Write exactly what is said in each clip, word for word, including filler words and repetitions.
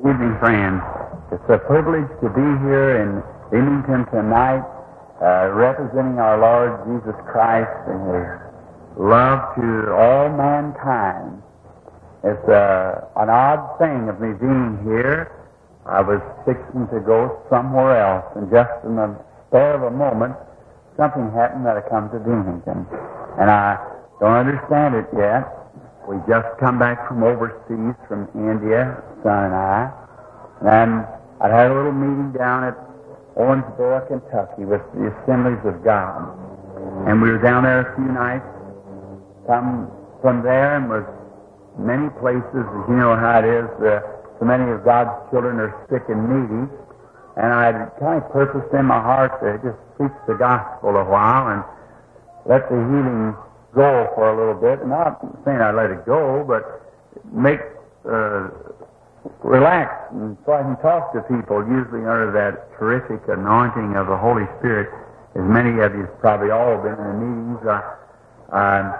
Evening, friends. It's a privilege to be here in Leamington tonight, uh, representing our Lord Jesus Christ and His love to all mankind. It's uh, an odd thing of me being here. I was fixing to go somewhere else, and just in the spare of a moment, something happened that I come to Leamington. And I don't understand it yet. We just come back from overseas, from India, son and I, and I had a little meeting down at Owensboro, Kentucky, with the Assemblies of God. And we were down there a few nights. Come from there and was many places, as you know how it is, uh, so many of God's children are sick and needy. And I kind of purposed in my heart to just preach the gospel a while and let the healing go for a little bit. Not saying I let it go, but make, uh, relax, and so I can talk to people, usually under that terrific anointing of the Holy Spirit. As many of you probably all been in the meetings, uh, uh,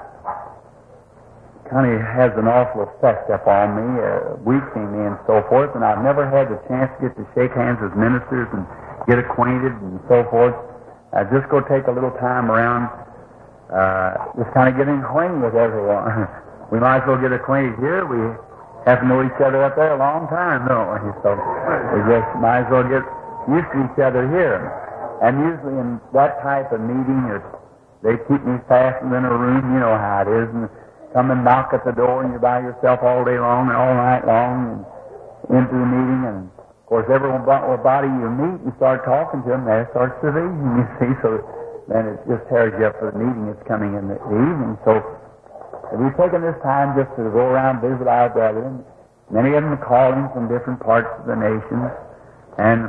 kind of has an awful effect upon me, uh, weakening me and so forth, and I've never had the chance to get to shake hands with ministers and get acquainted and so forth. I just go take a little time around, uh, just kind of getting acquainted with everyone. We might as well get acquainted here. We have to know each other up there a long time, don't we? So we just might as well get used to each other here. And usually in that type of meeting, it's, they keep me fastened in a room, you know how it is, and come and knock at the door, and you're by yourself all day long and all night long and into the meeting. And, of course, everybody you meet, you start talking to them, there starts the vision, you see. So then it just tears you up for the meeting that's coming in the, the evening. So we've taken this time just to go around and visit our brethren. Many of them are calling from different parts of the nation. And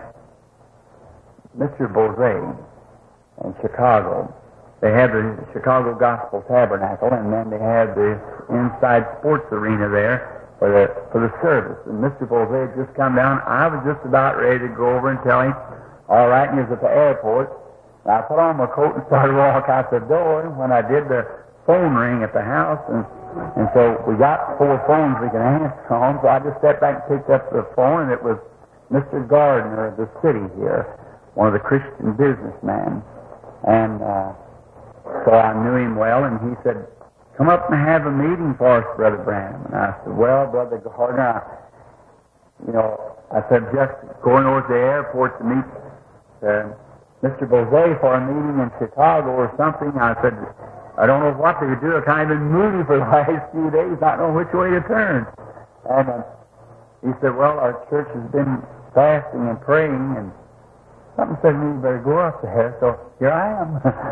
Mister Bozay in Chicago, they had the Chicago Gospel Tabernacle, and then they had the inside sports arena there for the for the service. And Mister Bozay had just come down. I was just about ready to go over and tell him, all right, and he was at the airport. And I put on my coat and started to walk out the door. And when I did, the phone ring at the house, and and so we got four phones we can answer on. So I just stepped back and picked up the phone, and it was Mister Gardner of the city here, one of the Christian businessmen, and. Uh, So I knew him well, and he said, come up and have a meeting for us, Brother Branham. And I said, well, Brother Gardner, I, you know, I said, just going over to the airport to meet uh, Mister Bozay for a meeting in Chicago or something. I said, I don't know what to do. I've kind of been moody for the last few days, not know which way to turn. And uh, he said, well, our church has been fasting and praying, and something said to me, you better go up there. So here I am.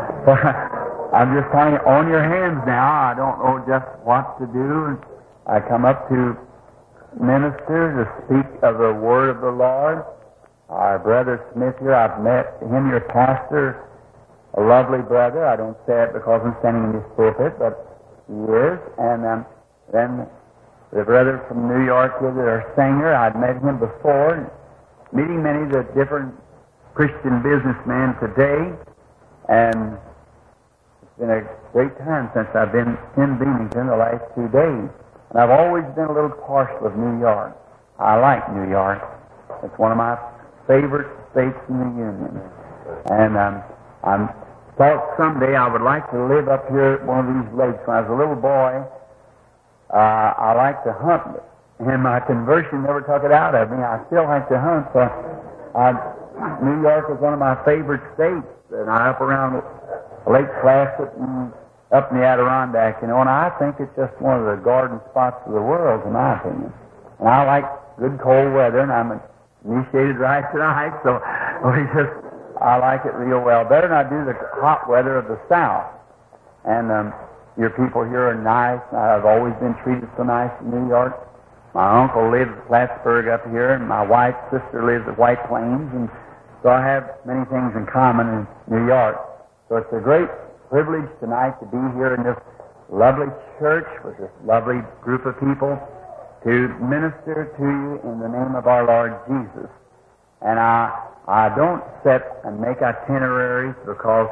I'm just kind of on your hands now. I don't know just what to do. I come up to minister to speak of the word of the Lord. Our brother Smith here, I've met him, your pastor, a lovely brother. I don't say it because I'm standing in his pulpit, but he is. And um, then the brother from New York, our singer, I'd met him before, meeting many of the different Christian businessmen today, and it's been a great time since I've been in Leamington the last two days. And I've always been a little partial of New York. I like New York. It's one of my favorite states in the Union. And um, I thought someday I would like to live up here at one of these lakes. When I was a little boy, uh, I liked to hunt, and my conversion never took it out of me. I still like to hunt, so I New York is one of my favorite states, and I up around Lake Placid and up in the Adirondack, you know, and I think it's just one of the garden spots of the world, in my opinion. And I like good cold weather, and I'm initiated right tonight, so we just, I like it real well. Better than I do the hot weather of the South. And um, your people here are nice. I've always been treated so nice in New York. My uncle lives at Plattsburgh up here, and my wife's sister lives at White Plains, and so I have many things in common in New York. So it's a great privilege tonight to be here in this lovely church with this lovely group of people to minister to you in the name of our Lord Jesus. And I I don't set and make itineraries because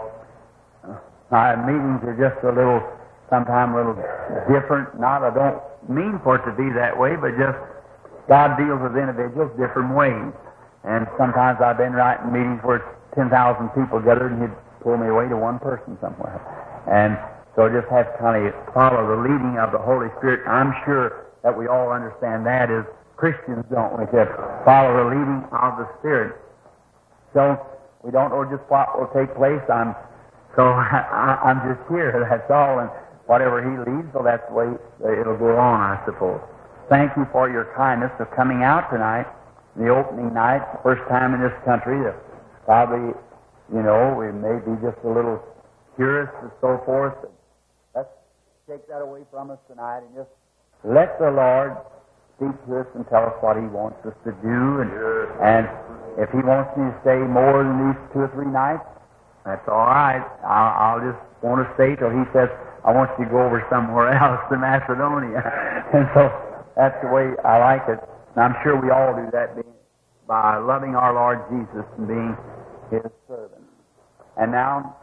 my meetings are just a little, sometimes a little different. Not, I don't mean for it to be that way, but just God deals with individuals different ways. And sometimes I've been right in meetings where ten thousand people gathered and He'd pull me away to one person somewhere. And so I just have to kind of follow the leading of the Holy Spirit. I'm sure that we all understand that as Christians, don't we, to follow the leading of the Spirit. So we don't know just what will take place. I'm so I, I'm just here, that's all. And whatever He leads, so that's the way it'll go on, I suppose. Thank you for your kindness of coming out tonight, the opening night, first time in this country. Probably, you know, we may be just a little curious and so forth. Let's take that away from us tonight and just let the Lord speak to us and tell us what He wants us to do. And, and if He wants me to stay more than these two or three nights, that's all right. I'll, I'll just want to stay till He says, I want you to go over somewhere else to Macedonia. And so that's the way I like it. And I'm sure we all do that being, by loving our Lord Jesus and being His servant. And now,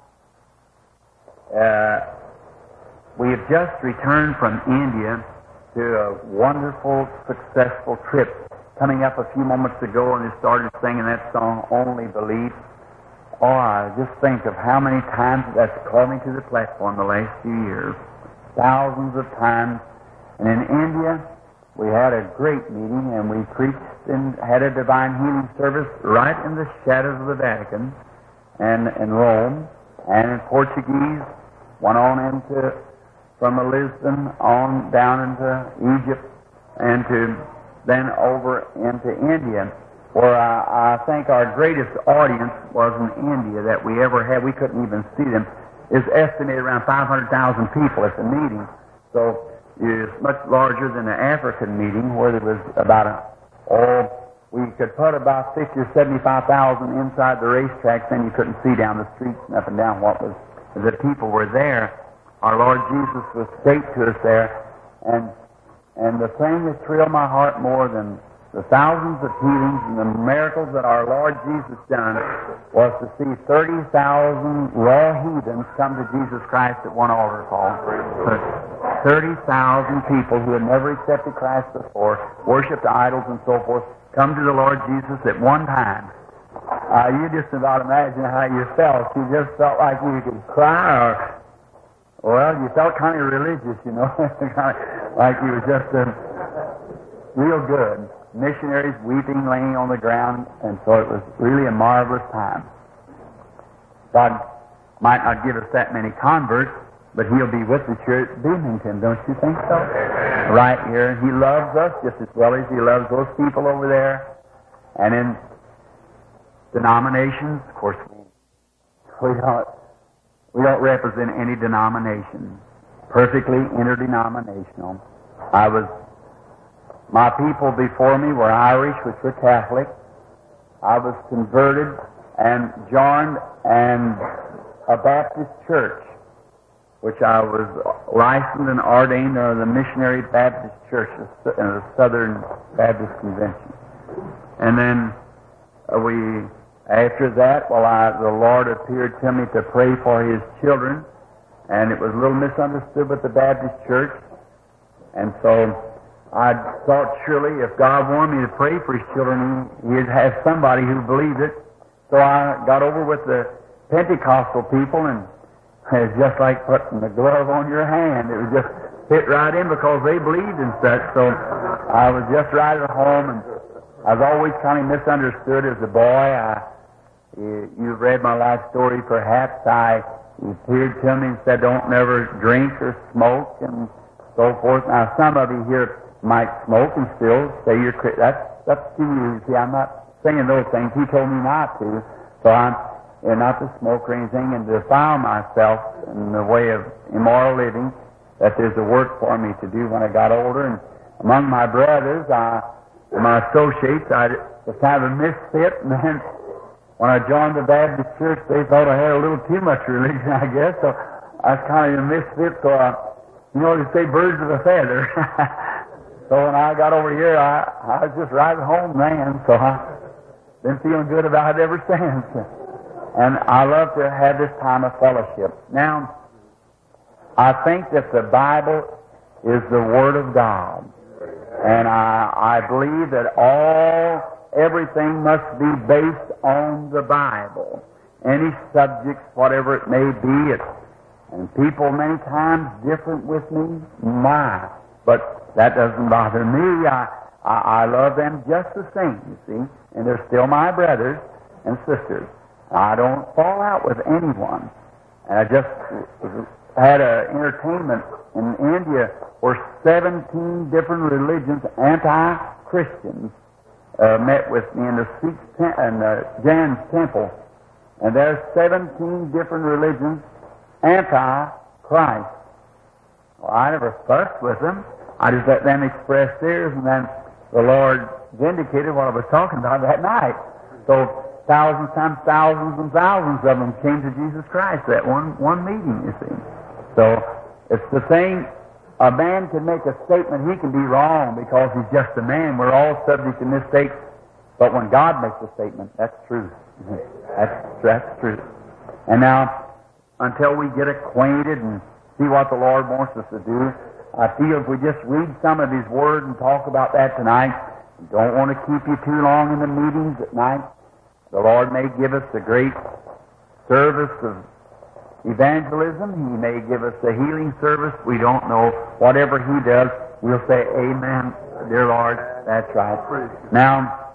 uh, we have just returned from India to a wonderful, successful trip. Coming up a few moments ago, and they started singing that song, Only Believe. Oh, I just think of how many times that's called me to the platform the last few years. Thousands of times. And in India, we had a great meeting, and we preached and had a divine healing service right in the shadows of the Vatican and in Rome. And in Portuguese, went on into, from Lisbon on down into Egypt, and to then over into India, where I, I think our greatest audience was in India that we ever had. We couldn't even see them. Is estimated around five hundred thousand people at the meeting. So it's much larger than the African meeting, where there was about a, oh, we could put about fifty or seventy-five thousand inside the racetracks, and you couldn't see down the streets and up and down what was, the people were there. Our Lord Jesus was straight to us there, and and the thing that thrilled my heart more than the thousands of healings and the miracles that our Lord Jesus done was to see thirty thousand raw heathens come to Jesus Christ at one altar call. thirty thousand people who had never accepted Christ before, worshipped idols and so forth, come to the Lord Jesus at one time. Uh, you just about imagine how you felt. You just felt like you could cry, or, well, you felt kind of religious, you know, kind of like you were just uh, real good. Missionaries weeping, laying on the ground, and so it was really a marvelous time. God might not give us that many converts, but He'll be with the church at Binghamton, don't you think so? Right here. He loves us just as well as He loves those people over there. And in denominations, of course, we, we don't we don't represent any denomination. Perfectly interdenominational. I was My people before me were Irish, which were Catholic. I was converted and joined and a Baptist church, which I was licensed and ordained under the Missionary Baptist Church of the Southern Baptist Convention. And then uh, we, after that, well, I, the Lord appeared to me to pray for His children, and it was a little misunderstood with the Baptist church, and so I thought surely if God wanted me to pray for His children, He'd have somebody who believed it. So I got over with the Pentecostal people, and it was just like putting the glove on your hand. It was just fit right in because they believed in such. So I was just right at home, and I was always kind of misunderstood as a boy. I, you, you've read my life story, perhaps. I you appeared to me and said, "Don't never drink or smoke," and so forth. Now, some of you here might smoke and still say you're Christian. That's up to you. See, I'm not saying those things. He told me not to. So I'm you know, not to smoke or anything and defile myself in the way of immoral living, that there's a work for me to do when I got older. And among my brothers, I, my associates, I was kind of a misfit. And then when I joined the Baptist church, they thought I had a little too much religion, I guess. So I was kind of a misfit. So I, you know, they say birds of a feather. So when I got over here, I, I was just right at home then, so I've been feeling good about it ever since. And I love to have this time of fellowship. Now, I think that the Bible is the Word of God. And I, I believe that all, everything must be based on the Bible. Any subjects, whatever it may be, it, and people many times different with me, my, but that doesn't bother me. I, I, I love them just the same, you see, and they're still my brothers and sisters. I don't fall out with anyone. And I just had an entertainment in India where seventeen different religions, anti-Christians, uh, met with me in the Sikh tem- in the Jain's temple. And there's seventeen different religions, anti-Christ. Well, I never fussed with them. I just let them express theirs, and then the Lord vindicated what I was talking about that night. So thousands times thousands and thousands of them came to Jesus Christ that one one meeting, you see. So it's the thing. A man can make a statement, he can be wrong because he's just a man. We're all subject to mistakes. But when God makes a statement, that's truth. That's, that's truth. And now, until we get acquainted and see what the Lord wants us to do, I feel if we just read some of His Word and talk about that tonight, don't want to keep you too long in the meetings at night. The Lord may give us a great service of evangelism. He may give us a healing service. We don't know. Whatever He does, we'll say, Amen, dear Lord. That's right. Now,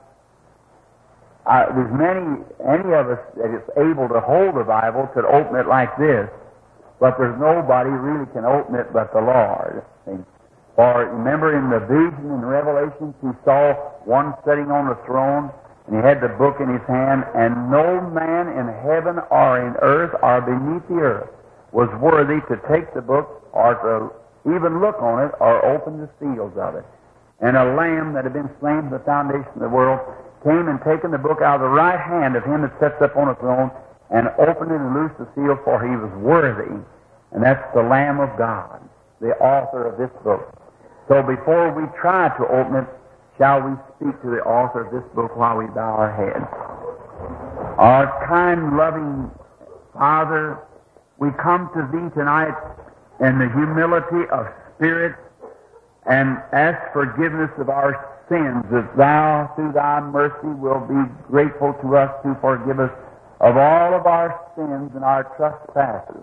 uh, there's many, any of us that is able to hold the Bible could open it like this, but there's nobody really can open it but the Lord. See? For remember in the vision in Revelation, He saw one sitting on the throne, and he had the book in his hand, and no man in heaven or in earth or beneath the earth was worthy to take the book or to even look on it or open the seals of it. And a lamb that had been slain from the foundation of the world came and taken the book out of the right hand of him that sits up on the throne and opened it and loosed the seal, for he was worthy. And that's the Lamb of God, the author of this book. So before we try to open it, shall we speak to the author of this book while we bow our heads? Our kind, loving Father, we come to Thee tonight in the humility of spirit and ask forgiveness of our sins, that Thou, through Thy mercy, will be grateful to us to forgive us of all of our sins and our trespasses.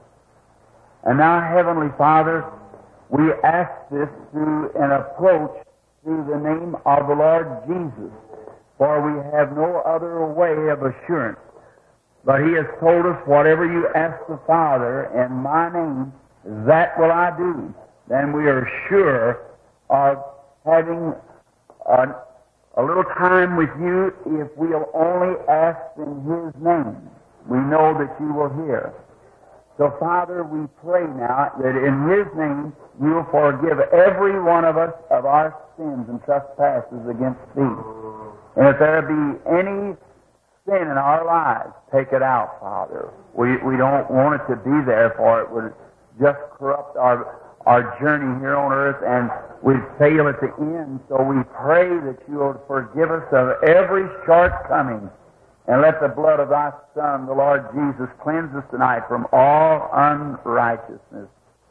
And now, Heavenly Father, we ask this through an approach through the name of the Lord Jesus, for we have no other way of assurance. But He has told us, whatever you ask the Father in my name, that will I do. Then we are sure of having a, a little time with you if we'll only ask in His name. We know that you will hear. So, Father, we pray now that in His name you'll forgive every one of us of our sins and trespasses against Thee. And if there be any sin in our lives, take it out, Father. We we don't want it to be there, for it would just corrupt our our journey here on earth, and we'd fail at the end. So we pray that you'll forgive us of every shortcoming, and let the blood of Thy Son, the Lord Jesus, cleanse us tonight from all unrighteousness.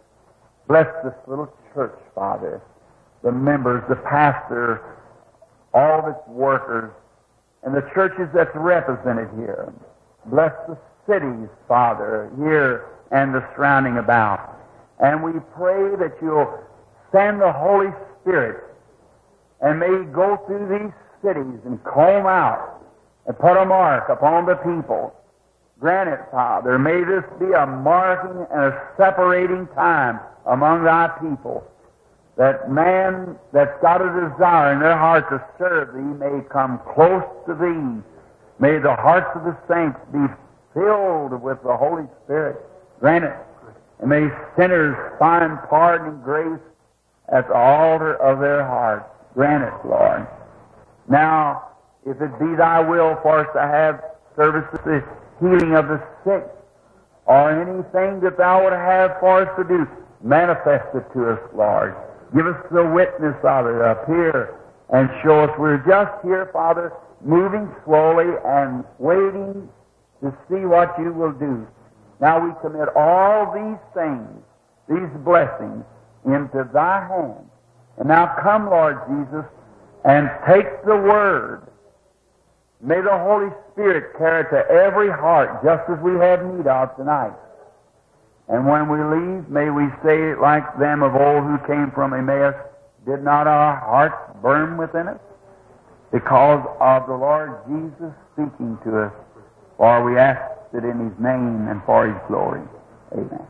Bless this little church, Father, the members, the pastor, all of its workers, and the churches that's represented here. Bless the cities, Father, here and the surrounding about. And we pray that you'll send the Holy Spirit and may He go through these cities and comb out and put a mark upon the people. Grant it, Father. May this be a marking and a separating time among Thy people, that man that's got a desire in their heart to serve Thee may come close to Thee. May the hearts of the saints be filled with the Holy Spirit. Grant it. And may sinners find pardon and grace at the altar of their hearts. Grant it, Lord. Now, if it be Thy will for us to have services, the healing of the sick, or anything that Thou would have for us to do, manifest it to us, Lord. Give us the witness of it up here and show us we're just here, Father, moving slowly and waiting to see what you will do. Now we commit all these things, these blessings, into Thy hands, And now come, Lord Jesus, and take the Word. May the Holy Spirit carry it to every heart, just as we have need of tonight. And when we leave, may we say, like them of old who came from Emmaus, did not our hearts burn within us? Because of the Lord Jesus speaking to us, for we ask it in His name and for His glory. Amen.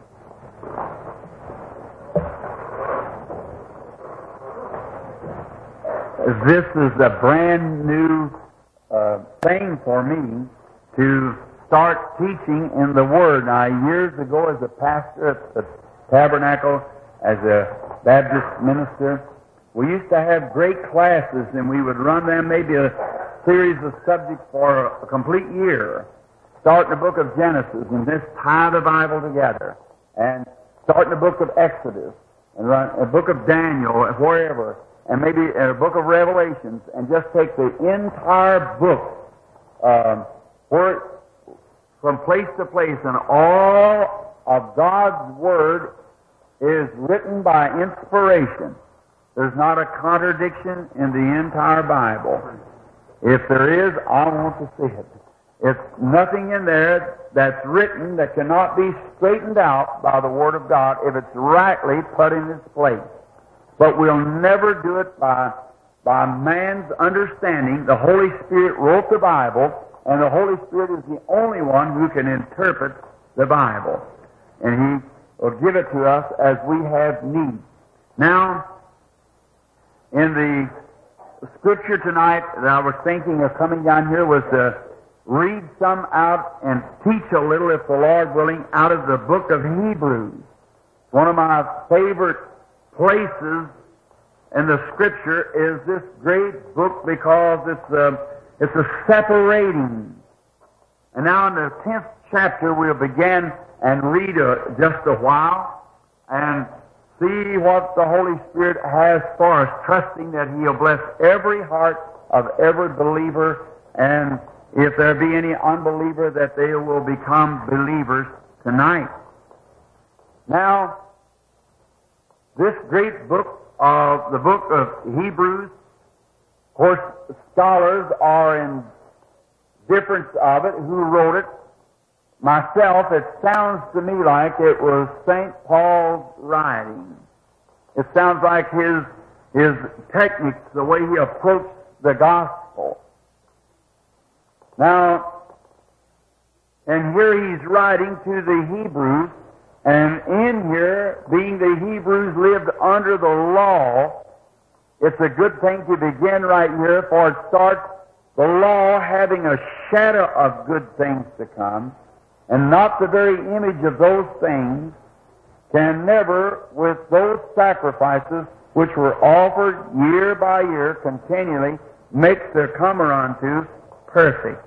This is a brand new uh, thing for me to start teaching in the Word. Now, years ago as a pastor at the Tabernacle, as a Baptist minister, we used to have great classes, and we would run them maybe a series of subjects for a complete year. Start in the book of Genesis and just tie the Bible together. And start in the book of Exodus and run a book of Daniel, wherever, and maybe a book of Revelations, and just take the entire book um, where from place to place, and all of God's Word is written by inspiration. There's not a contradiction in the entire Bible. If there is, I want to see it. It's nothing in there that's written that cannot be straightened out by the Word of God if it's rightly put in its place. But we'll never do it by, by man's understanding. The Holy Spirit wrote the Bible, and the Holy Spirit is the only one who can interpret the Bible. And He will give it to us as we have need. Now, in the Scripture tonight that I was thinking of coming down here was to read some out and teach a little, if the Lord willing, out of the book of Hebrews. One of my favorite places in the Scripture is this great book because it's a, it's a separating. And now in the tenth chapter we'll begin and read a, just a while and see what the Holy Spirit has for us, trusting that He'll bless every heart of every believer, and if there be any unbeliever, that they will become believers tonight. Now, this great book of the book of Hebrews, of course, scholars are in difference of it, who wrote it. Myself, it sounds to me like it was Saint Paul's writing. It sounds like his, his techniques, the way he approached the gospel. Now, and here he's writing to the Hebrews, and in here, being the Hebrews lived under the law, it's a good thing to begin right here, for it starts the law having a shadow of good things to come, and not the very image of those things, can never, with those sacrifices which were offered year by year continually, make their comer unto perfect.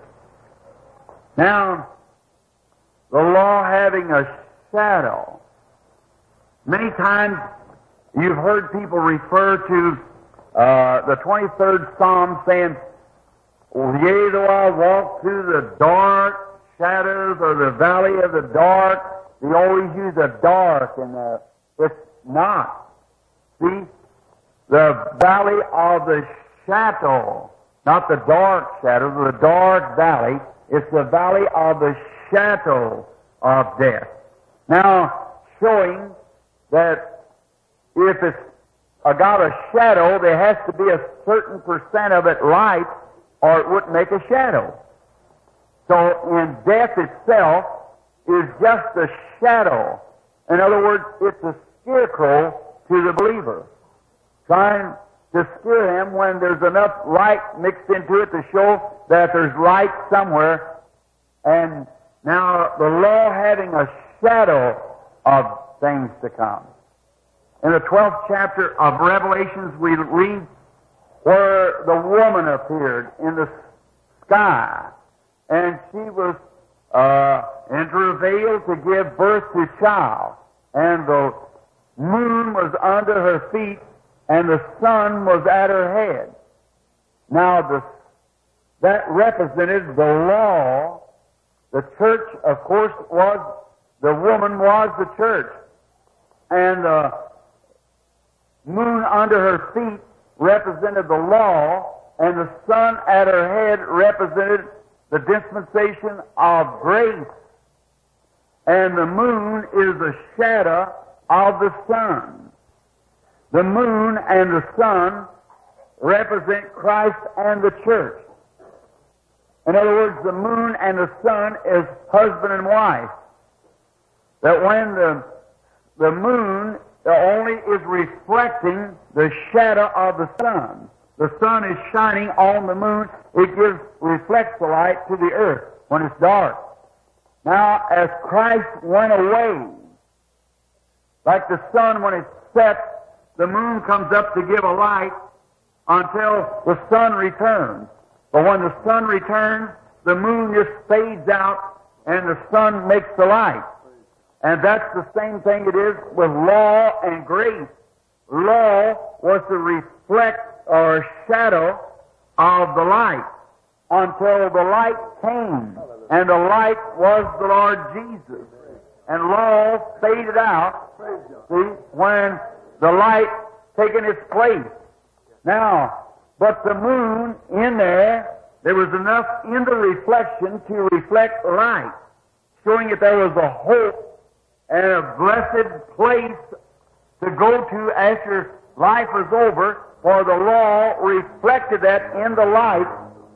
Now, the law having a shadow. Many times you've heard people refer to uh, the twenty-third Psalm saying, "Yea, though I walk through the dark shadows or the valley of the dark," they always use a dark, and uh, it's not. See, the valley of the shadow, not the dark shadow, the dark valley. It's the valley of the shadow of death. Now, showing that if it's got a shadow, there has to be a certain percent of it light, or it wouldn't make a shadow. So, in death itself is just a shadow. In other words, it's a scarecrow to the believer, trying to scare him when there's enough light mixed into it to show that there's light somewhere. And now the law having a shadow of things to come. In the twelfth chapter of Revelations, we read where the woman appeared in the sky, and she was uh, in travail to give birth to child, and the moon was under her feet, and the sun was at her head. Now, the, that represented the law. The church, of course, was, the woman was the church. And the moon under her feet represented the law, and the sun at her head represented the dispensation of grace. And the moon is the shadow of the sun. The moon and the sun represent Christ and the church. In other words, the moon and the sun is husband and wife. That when the, the moon only is reflecting the shadow of the sun. The sun is shining on the moon. It gives, reflects the light to the earth when it's dark. Now, as Christ went away, like the sun when it sets, the moon comes up to give a light until the sun returns. But when the sun returns, the moon just fades out and the sun makes the light. And that's the same thing it is with law and grace. Law was to reflect or shadow of the light until the light came. And the light was the Lord Jesus. And law faded out, see, when the light taken its place. Now, but the moon in there, there was enough in the reflection to reflect light, showing that there was a hope and a blessed place to go to after life was over, for the law reflected that in the light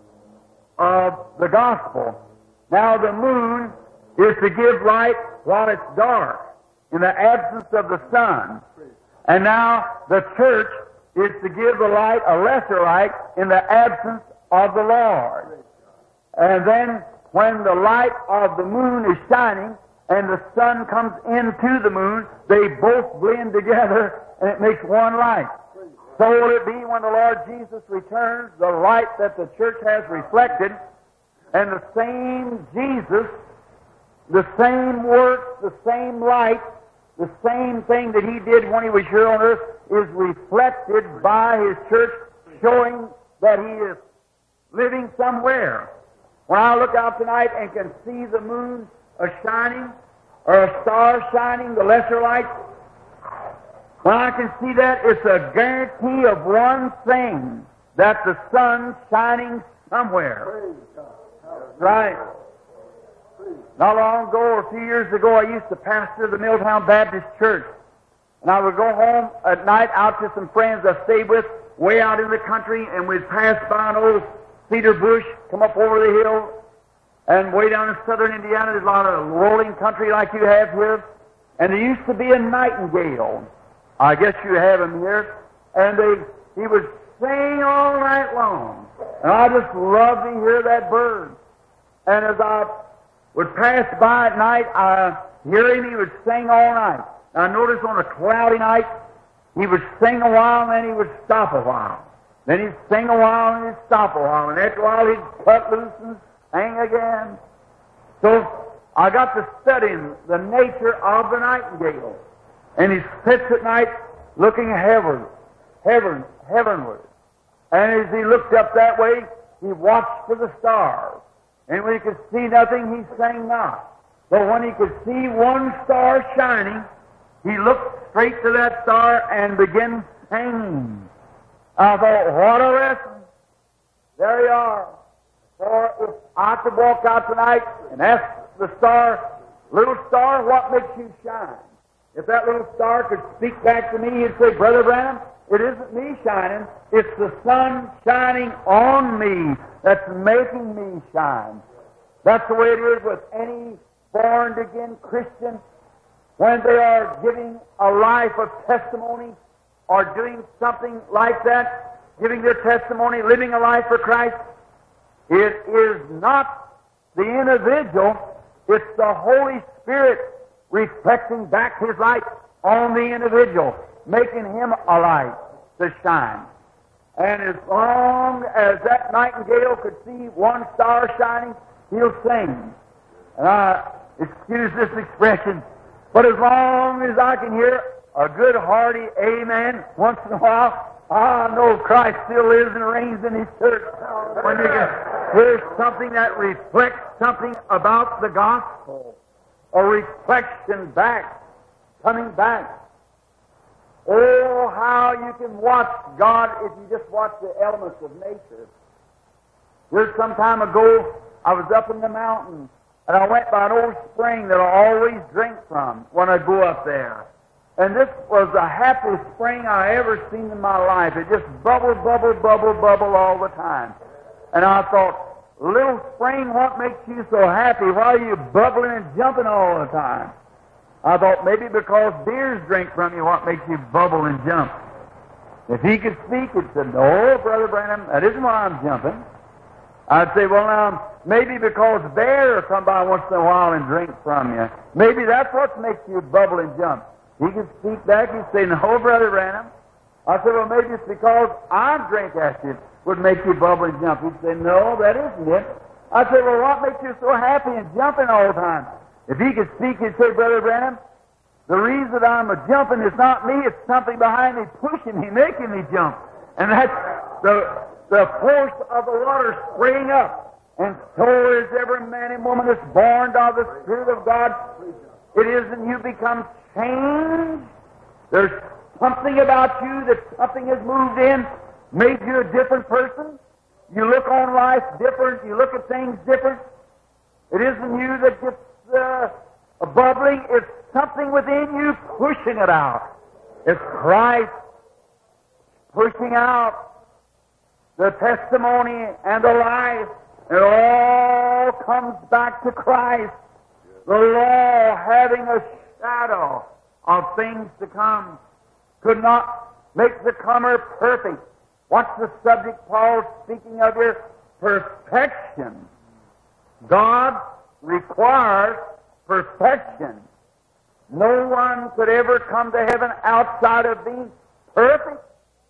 of the gospel. Now the moon is to give light while it's dark, in the absence of the sun. And now the church is to give the light, a lesser light, in the absence of the Lord. And then when the light of the moon is shining and the sun comes into the moon, they both blend together and it makes one light. So will it be when the Lord Jesus returns, the light that the church has reflected, and the same Jesus, the same work, the same light, the same thing that He did when He was here on earth is reflected by His church, showing that He is living somewhere. When I look out tonight and can see the moon a shining, or a star shining, the lesser light, when I can see that, it's a guarantee of one thing, that the sun's shining somewhere. Right. Not long ago, or a few years ago, I used to pastor the Milltown Baptist Church. And I would go home at night out to some friends I stayed with way out in the country, and we'd pass by an old cedar bush, come up over the hill, and way down in southern Indiana, there's a lot of rolling country like you have here. And there used to be a nightingale. I guess you have him here. And they, he would sing all night long. And I just loved to hear that bird. And as I would pass by at night, I hear him, he would sing all night. I noticed on a cloudy night, he would sing a while, and then he would stop a while. Then he'd sing a while, and he'd stop a while. And after a while, he'd cut loose and sing again. So I got to studying the nature of the nightingale. And he sits at night looking heaven, heaven, heavenward. And as he looked up that way, he watched for the stars. And when he could see nothing, he sang not. But when he could see one star shining, he looked straight to that star and began singing. I thought, what a lesson. There you are. For if I could walk out tonight and ask the star, little star, what makes you shine? If that little star could speak back to me and say, Brother Branham, it isn't me shining, it's the sun shining on me that's making me shine. That's the way it is with any born-again Christian when they are giving a life of testimony or doing something like that, giving their testimony, living a life for Christ. It is not the individual, it's the Holy Spirit reflecting back His light on the individual, making him a light to shine. And as long as that nightingale could see one star shining, he'll sing. And I excuse this expression, but as long as I can hear a good hearty amen once in a while, I know Christ still lives and reigns in His church. When you can hear something that reflects something about the gospel, a reflection back, coming back. Oh, how you can watch God if you just watch the elements of nature. Here's some time ago, I was up in the mountains, and I went by an old spring that I always drink from when I go up there. And this was the happiest spring I ever seen in my life. It just bubbled, bubbled, bubbled, bubbled all the time. And I thought, little spring, what makes you so happy? Why are you bubbling and jumping all the time? I thought maybe because deers drink from you, what makes you bubble and jump? If he could speak, he'd say, no, Brother Branham, that isn't why I'm jumping. I'd say, well, now, maybe because bears come by once in a while and drink from you. Maybe that's what makes you bubble and jump. He could speak back, he'd say, no, Brother Branham. I said, well, maybe it's because I drink at you would make you bubble and jump. He'd say, no, that isn't it. I said, well, what makes you so happy and jumping all the time? If he could speak, he'd say, Brother Branham, the reason that I'm a jumping is not me, it's something behind me pushing me, making me jump. And that's the, the force of the water spraying up. And so is every man and woman that's born of the Spirit of God. It isn't you become changed. There's something about you that something has moved in, made you a different person. You look on life different. You look at things different. It isn't you that gets uh, bubbling. It's something within you pushing it out. It's Christ pushing out the testimony and the life. It all comes back to Christ. The law, having a shadow of things to come, could not make the comer perfect. What's the subject Paul's speaking of here? Perfection. God requires perfection. No one could ever come to heaven outside of being perfect.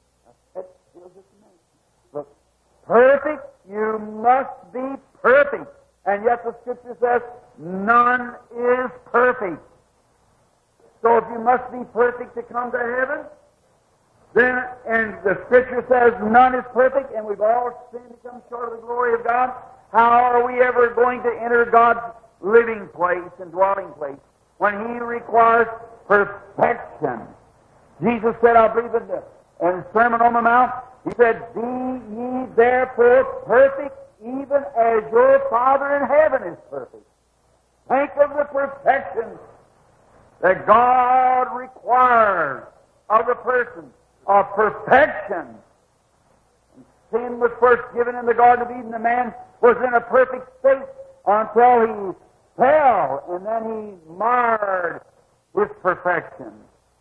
But perfect, you must be perfect. And yet the Scripture says, none is perfect. So if you must be perfect to come to heaven, then, and the Scripture says none is perfect, and we've all sinned to come short of the glory of God, how are we ever going to enter God's living place and dwelling place when He requires perfection? Jesus said, I believe in the, in the Sermon on the Mount, He said, be ye therefore perfect, even as your Father in heaven is perfect. Think of the perfection that God requires of the person, of perfection. And sin was first given in the Garden of Eden. The man was in a perfect state until he fell, and then he marred his perfection.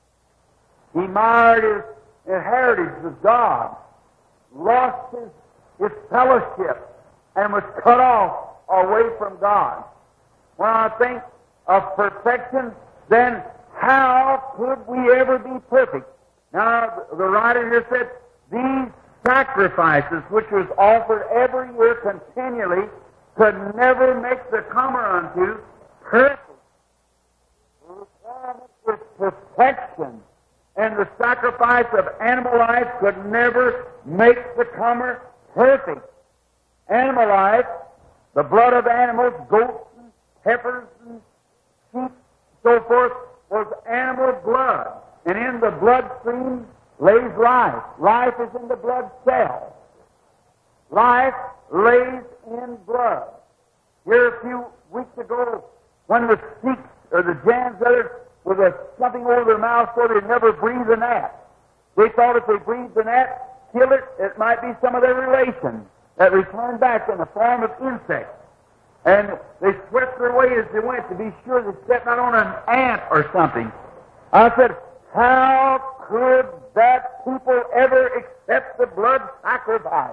He marred his heritage with God, lost his, his fellowship, and was cut off away from God. When I think of perfection, then how could we ever be perfect? Now, the writer here said, these sacrifices, which was offered every year continually, could never make the comer unto perfect. The requirement was perfection, and the sacrifice of animal life could never make the comer perfect. Animal life, the blood of animals, goats and heifers and sheep, so forth, was animal blood. And in the bloodstream lays life. Life is in the blood cell. Life lays in blood. Here a few weeks ago, when the Sikhs or the Jains with a, something over their mouth so they never breathe a gnat. They thought if they breathed the gnat, kill it, it might be some of their relation that returned back in the form of insects. And they swept their way as they went to be sure they stepped not on an ant or something. I said, how could that people ever accept the blood sacrifice?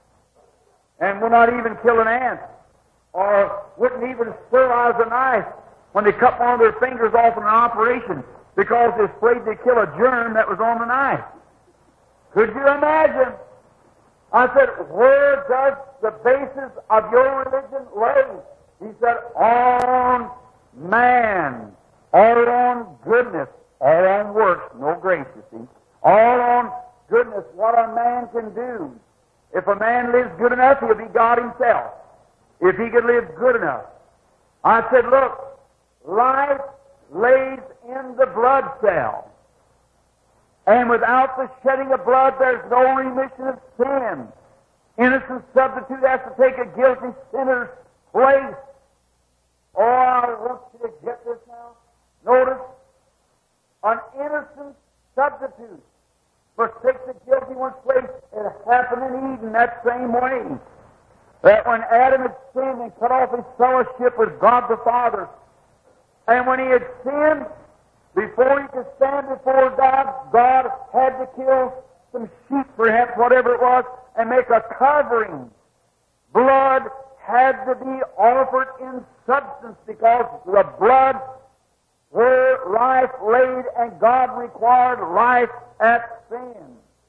And would not even kill an ant, or wouldn't even sterilize a knife when they cut one of their fingers off in an operation because they're afraid to kill a germ that was on the knife. Could you imagine? I said, where does the basis of your religion lay? He said, on man, all on goodness, all on works, no grace, you see. All on goodness, what a man can do. If a man lives good enough, he'll be God himself. If he could live good enough. I said, look, life lays in the blood cell. And without the shedding of blood, there's no remission of sin. Innocent substitute has to take a guilty sinner's place. Oh, I want you to get this now. Notice, an innocent substitute forsakes the guilty one's place. It happened in Eden that same way. That when Adam had sinned and cut off his fellowship with God the Father, and when he had sinned, before he could stand before God, God had to kill some sheep, perhaps, whatever it was, and make a covering. Blood had to be offered in substance because the blood where life laid, and God required life at sin.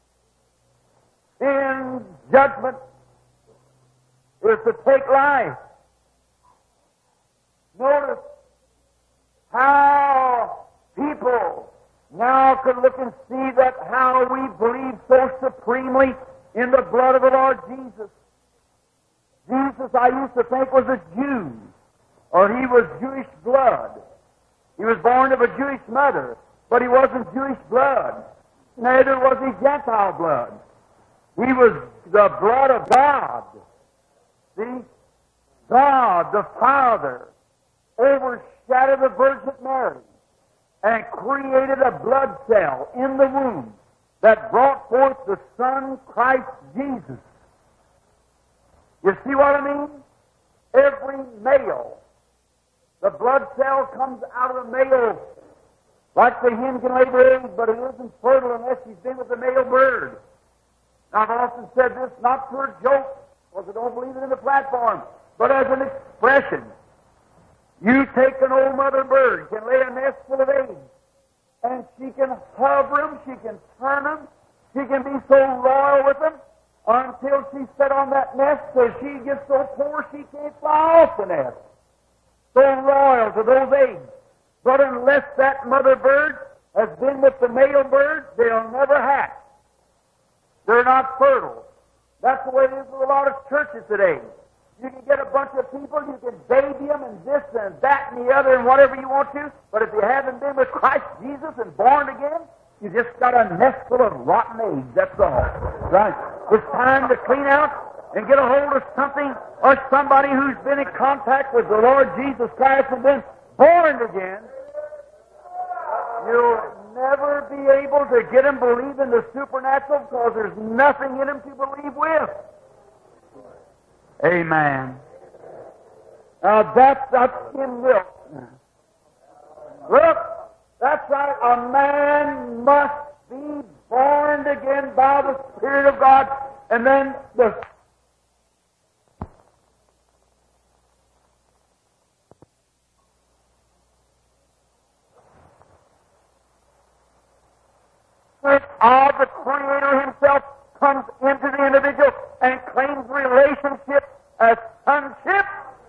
Sin, judgment, is to take life. Notice how people now could look and see that how we believe so supremely in the blood of the Lord Jesus. Jesus, I used to think, was a Jew, or he was Jewish blood. He was born of a Jewish mother, but he wasn't Jewish blood. Neither was he Gentile blood. He was the blood of God. See? God, the Father, overshadowed the Virgin Mary and created a blood cell in the womb that brought forth the Son, Christ Jesus. You see what I mean? Every male, the blood cell comes out of the male like the hen can lay her eggs, but it isn't fertile unless she's been with the male bird. Now, I've often said this, not for a joke, because I don't believe it in the platform, but as an expression. You take an old mother bird, can lay a nest full of eggs, and she can hover them, she can turn them, she can be so loyal with them until she's set on that nest so she gets so poor she can't fly off the nest. So loyal to those eggs. But unless that mother bird has been with the male bird, they'll never hatch. They're not fertile. That's the way it is with a lot of churches today. You can get a bunch of people, you can baby them and this and that and the other and whatever you want to, but if you haven't been with Christ Jesus and born again, you just got a nest full of rotten eggs, that's all. Right? It's time to clean out and get a hold of something or somebody who's been in contact with the Lord Jesus Christ and been born again. You'll never be able to get them believe in the supernatural because there's nothing in them to believe with. Amen. Now that's not skim milk. Look, that's right. A man must be born again by the Spirit of God, and then the Spirit of the Creator Himself comes into the individual and claims relationship as sonship.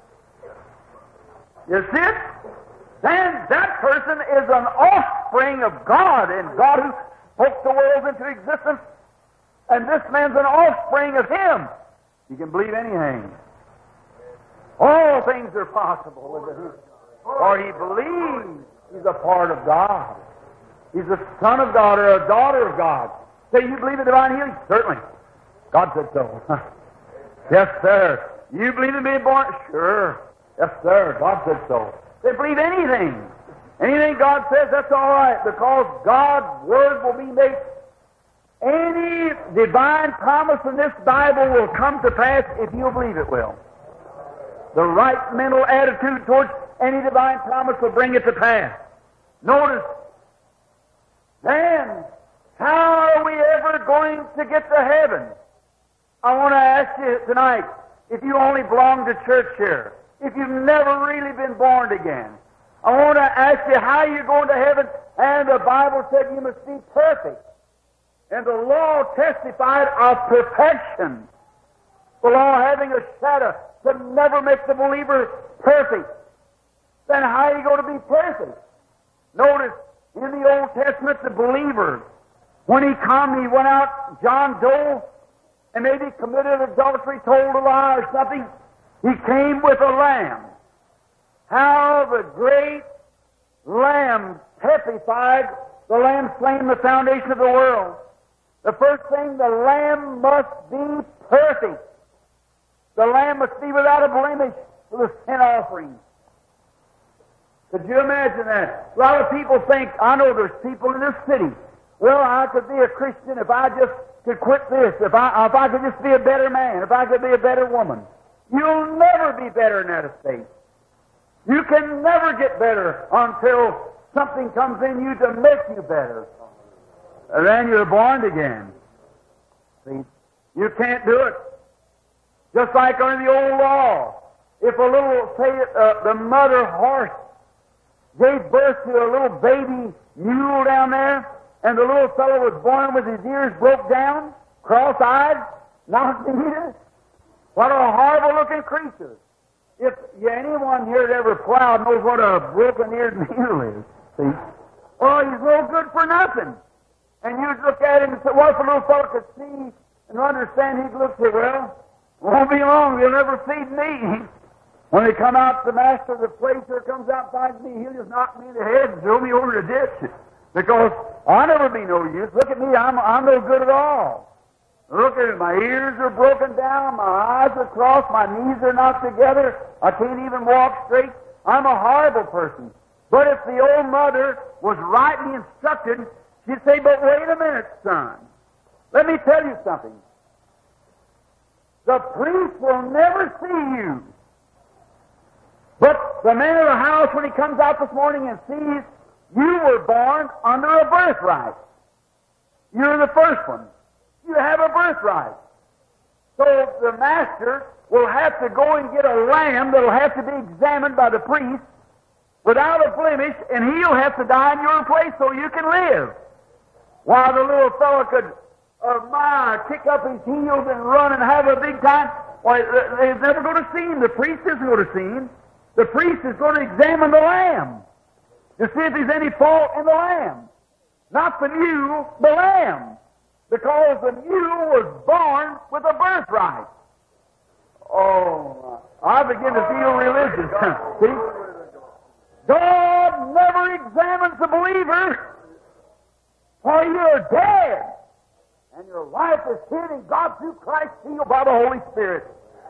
You see it? Then that person is an offspring of God, and God who spoke the world into existence, and this man's an offspring of Him. You can believe anything. All things are possible with Him, for he believes he's a part of God. He's a son of God or a daughter of God. Say, you believe in divine healing? Certainly. God said so. Yes, sir. You believe in being born? Sure. Yes, sir. God said so. They believe anything. Anything God says, that's all right, because God's Word will be made. Any divine promise in this Bible will come to pass if you believe it will. The right mental attitude towards any divine promise will bring it to pass. Notice, then, how are we ever going to get to heaven? I want to ask you tonight, if you only belong to church here, if you've never really been born again, I want to ask you how you're going to heaven, and the Bible said you must be perfect. And the law testified of perfection. The law having a shadow to never make the believer perfect. Then how are you going to be perfect? Notice, in the Old Testament, the believer, when he come, he went out, John Doe, and maybe committed adultery, told a lie or something. He came with a lamb. How the great lamb typified The Lamb slain the foundation of the world. The first thing, the Lamb must be perfect. The Lamb must be without a blemish for the sin offering. Could you imagine that? A lot of people think, I know there's people in this city, well, I could be a Christian if I just could quit this, if I, if I could just be a better man, if I could be a better woman. You'll never be better in that estate. You can never get better until something comes in you to make you better. And then you're born again. See? You can't do it. Just like under the old law, if a little, say, uh, the mother horse gave birth to a little baby mule down there, and the little fellow was born with his ears broke down, cross-eyed, knock-kneed, what a horrible-looking creature. If anyone here that ever plowed knows what a broken-eared mule is, see? Oh, he's no good for nothing. And you'd look at him and say, what if a little fellow could see and understand? He'd look and say, well, it won't be long, they'll never feed me. When they come out, the master of the place here comes out and finds me, he'll just knock me in the head and throw me over the ditch. Because I'll never be no use. Look at me, I'm, I'm no good at all. Look at it, my ears are broken down, my eyes are crossed, my knees are knocked together, I can't even walk straight. I'm a horrible person. But if the old mother was rightly instructed, she'd say, but wait a minute, son. Let me tell you something. The priest will never see you. But the man of the house, when he comes out this morning and sees you were born under a birthright. You're the first one. You have a birthright. So the master will have to go and get a lamb that will have to be examined by the priest without a blemish, and he'll have to die in your place so you can live. While the little fellow could, uh, my, kick up his heels and run and have a big time, why, they're never going to see him. The priest isn't going to see him. The priest is going to examine the lamb to see if there's any fault in the lamb. Not the mule, the lamb. Because the mule was born with a birthright. Oh, I begin to feel religious. See? God never examines the believer, for you're dead, and your life is hid in God through Christ, sealed by the Holy Spirit.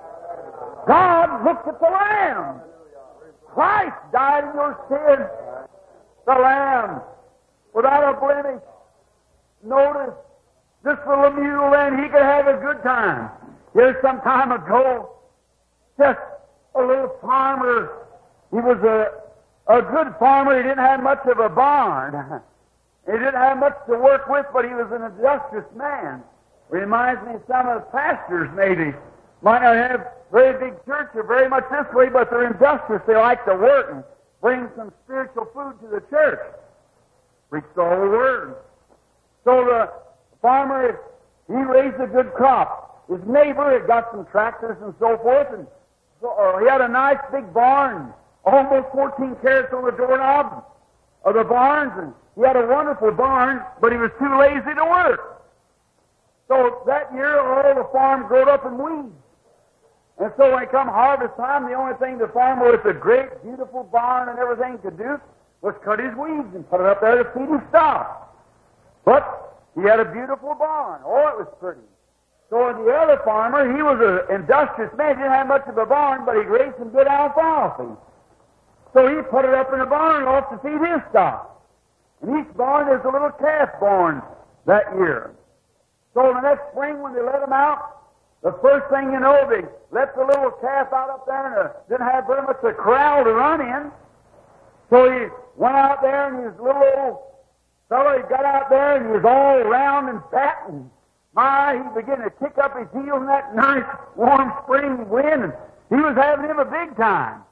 God looks at the lamb. Christ died in your sin. The lamb, without a blemish. Notice, this little mule, and he could have a good time. Here's some time ago, just a little farmer. He was a, a good farmer. He didn't have much of a barn. He didn't have much to work with, but he was an industrious man. Reminds me of some of the pastors, maybe. Might not have very big church or very much this way, but they're industrious. They like to work and bring some spiritual food to the church. Preach the whole word. So the farmer, he raised a good crop. His neighbor had got some tractors and so forth, and so, uh, he had a nice big barn, almost fourteen carats on the doorknob of the barns, and he had a wonderful barn, but he was too lazy to work. So that year, all the farm growed up in weeds. And so when it come harvest time, the only thing the farmer with a great, beautiful barn and everything could do was cut his weeds and put it up there to feed his stock. But he had a beautiful barn. Oh, it was pretty. So the other farmer, he was an industrious man. He didn't have much of a barn, but he raised some good alfalfa. So he put it up in a barn loft to feed his stock. And each barn, there's a little calf born that year. So the next spring, when they let him out, the first thing you know, they let the little calf out up there, and uh, didn't have very much a corral to run in. So he went out there, and his little old fellow, he got out there, and he was all round and fat, and my, he began to kick up his heels in that nice, warm spring wind, and he was having him a big time.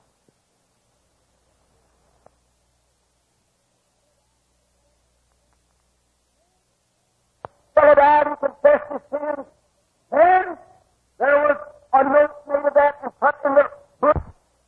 Fellow died, he confessed his sins, and there was a note made of that and put in the book.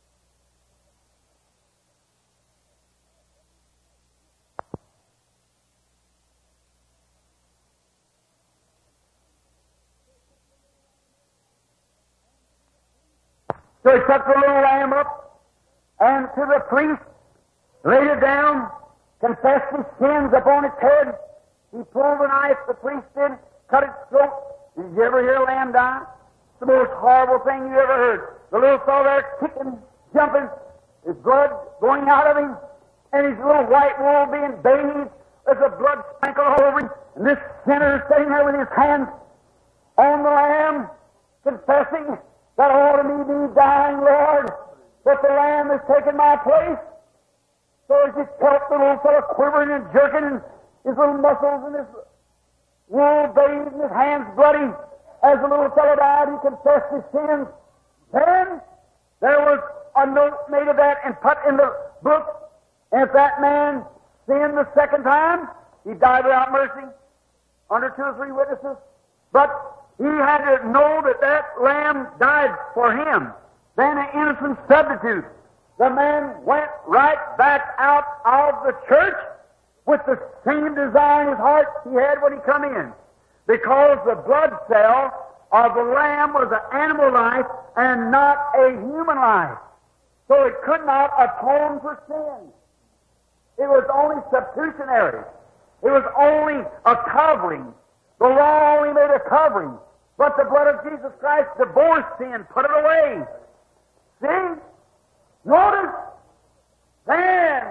So he took the little lamb up and to the priest, laid it down, confessed his sins upon its head. He pulled the knife, the priest did, cut its throat. Did you ever hear a lamb die? It's the most horrible thing you ever heard. The little fellow there kicking, jumping, his blood going out of him, and his little white wool being bathed. There's a blood sprinkled all over him. And this sinner sitting there with his hands on the lamb, confessing that ought to me be dying, Lord, but the lamb has taken my place. So as he felt the little fellow quivering and jerking, and his little muscles and his wool bathed and his hands bloody, as the little fellow died, he confessed his sins. Then there was a note made of that and put in the book. And if that man sinned the second time, he died without mercy, under two or three witnesses. But he had to know that that lamb died for him. Then an innocent substitute. The man went right back out of the church with the same desire in his heart he had when he come in. Because the blood cell of the lamb was an animal life and not a human life. So it could not atone for sin. It was only substitutionary. It was only a covering. The law only made a covering. But the blood of Jesus Christ divorced sin, put it away. See? Notice, then,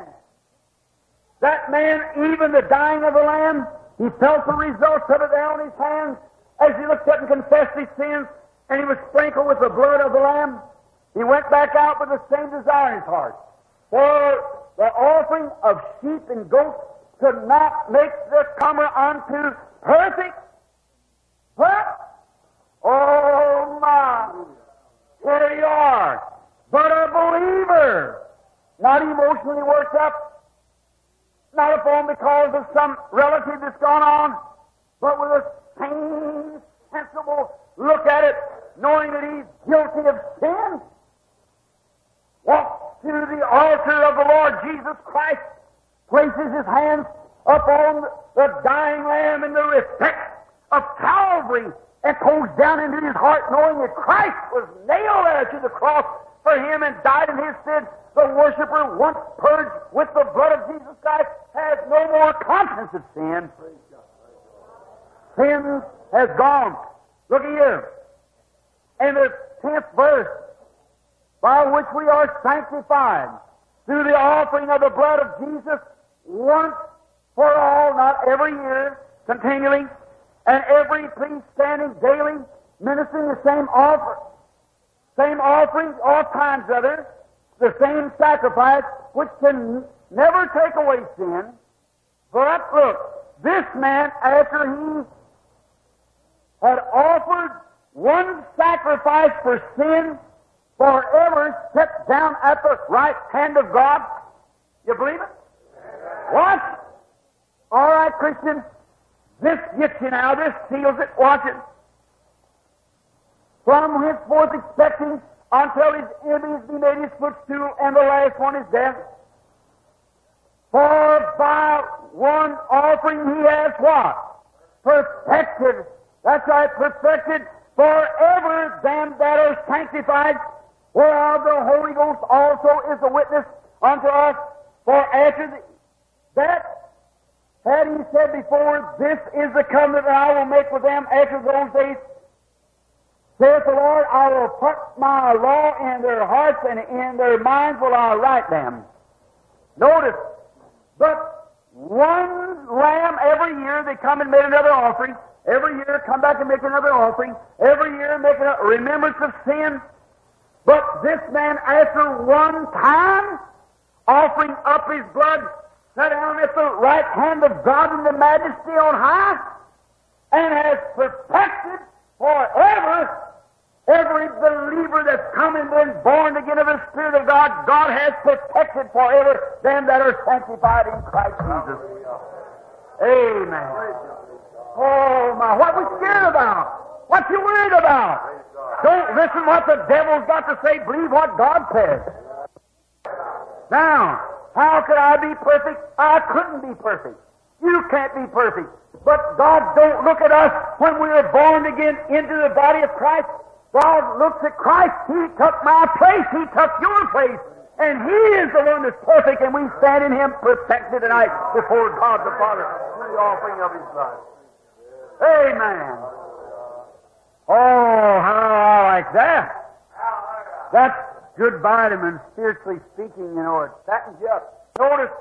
that man, even the dying of the lamb, he felt the results of it there on his hands as he looked up and confessed his sins, and he was sprinkled with the blood of the lamb. He went back out with the same desire in his heart. For the offering of sheep and goats could not make the comer unto perfect. But, oh my, here you are. But a believer, not emotionally worked up, not upon because of some relative that's gone on, but with a sane, sensible look at it, knowing that he's guilty of sin, walks to the altar of the Lord Jesus Christ, places his hands upon the dying lamb in the respect of Calvary, echoes down into his heart, knowing that Christ was nailed there to the cross for him and died in his stead. The worshiper, once purged with the blood of Jesus Christ, has no more conscience of sin. Sin has gone. Look here. In the tenth verse, by which we are sanctified through the offering of the blood of Jesus once for all, not every year, continually, and every priest standing daily, ministering the same offer, same offerings, all kinds of it, the same sacrifice, which can never take away sin. But look, this man, after he had offered one sacrifice for sin, forever set down at the right hand of God. You believe it? What? All right, Christian, this gets you now. This seals it. Watch it. From henceforth expecting until his enemies be made his footstool, and the last one is death. For by one offering he has what? Perfected. That's right, perfected forever them that are sanctified, whereof the Holy Ghost also is a witness unto us. For after that, had he said before, this is the covenant that I will make with them after those days, saith the Lord, I will put my law in their hearts, and in their minds will I write them. Notice, but one lamb every year, they come and make another offering. Every year, come back and make another offering. Every year, make a remembrance of sin. But this man, after one time, offering up his blood, sat down at the right hand of God in the majesty on high, and has perfected forever every believer that's come and been born again of the Spirit of God. God has perfected forever them that are sanctified in Christ Jesus. Amen. Oh my, what we scared about? What you worried about? Don't listen what the devil's got to say. Believe what God says. Now, how could I be perfect? I couldn't be perfect. You can't be perfect. But God don't look at us when we are born again into the body of Christ God looks at Christ. He took my place. He took your place. And He is the one that's perfect, and we stand in Him perfected tonight before God the Father through the offering of His blood. Amen. Oh, how I like that. That's good vitamin, spiritually speaking, you know. It fattens you up. Notice,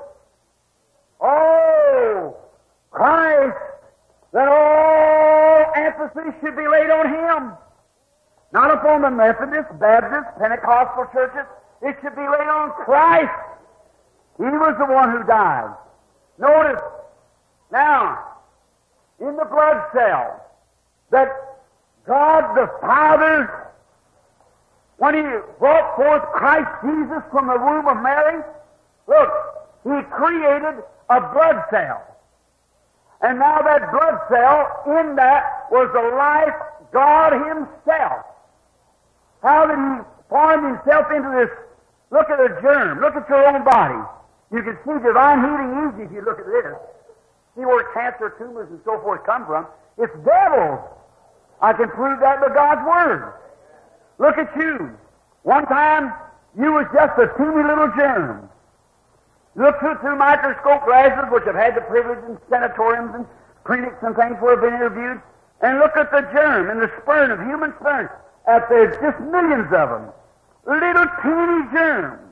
oh, Christ, that all emphasis should be laid on Him. Not upon the Methodist, Baptist, Pentecostal churches. It should be laid on Christ. He was the one who died. Notice, now, in the blood cell, that God the Father, when He brought forth Christ Jesus from the womb of Mary, look, He created a blood cell. And now that blood cell, in that was the life, God Himself. How did He form Himself into this? Look at a germ. Look at your own body. You can see divine healing easy if you look at this. See where cancer, tumors, and so forth come from. It's devils. I can prove that by God's Word. Look at you. One time, you was just a teeny little germ. Look through, through microscope glasses, which I've had the privilege in sanatoriums and clinics and things where I've been interviewed, and look at the germ and the sperm of human sperm. Out there's just millions of them. Little teeny germs.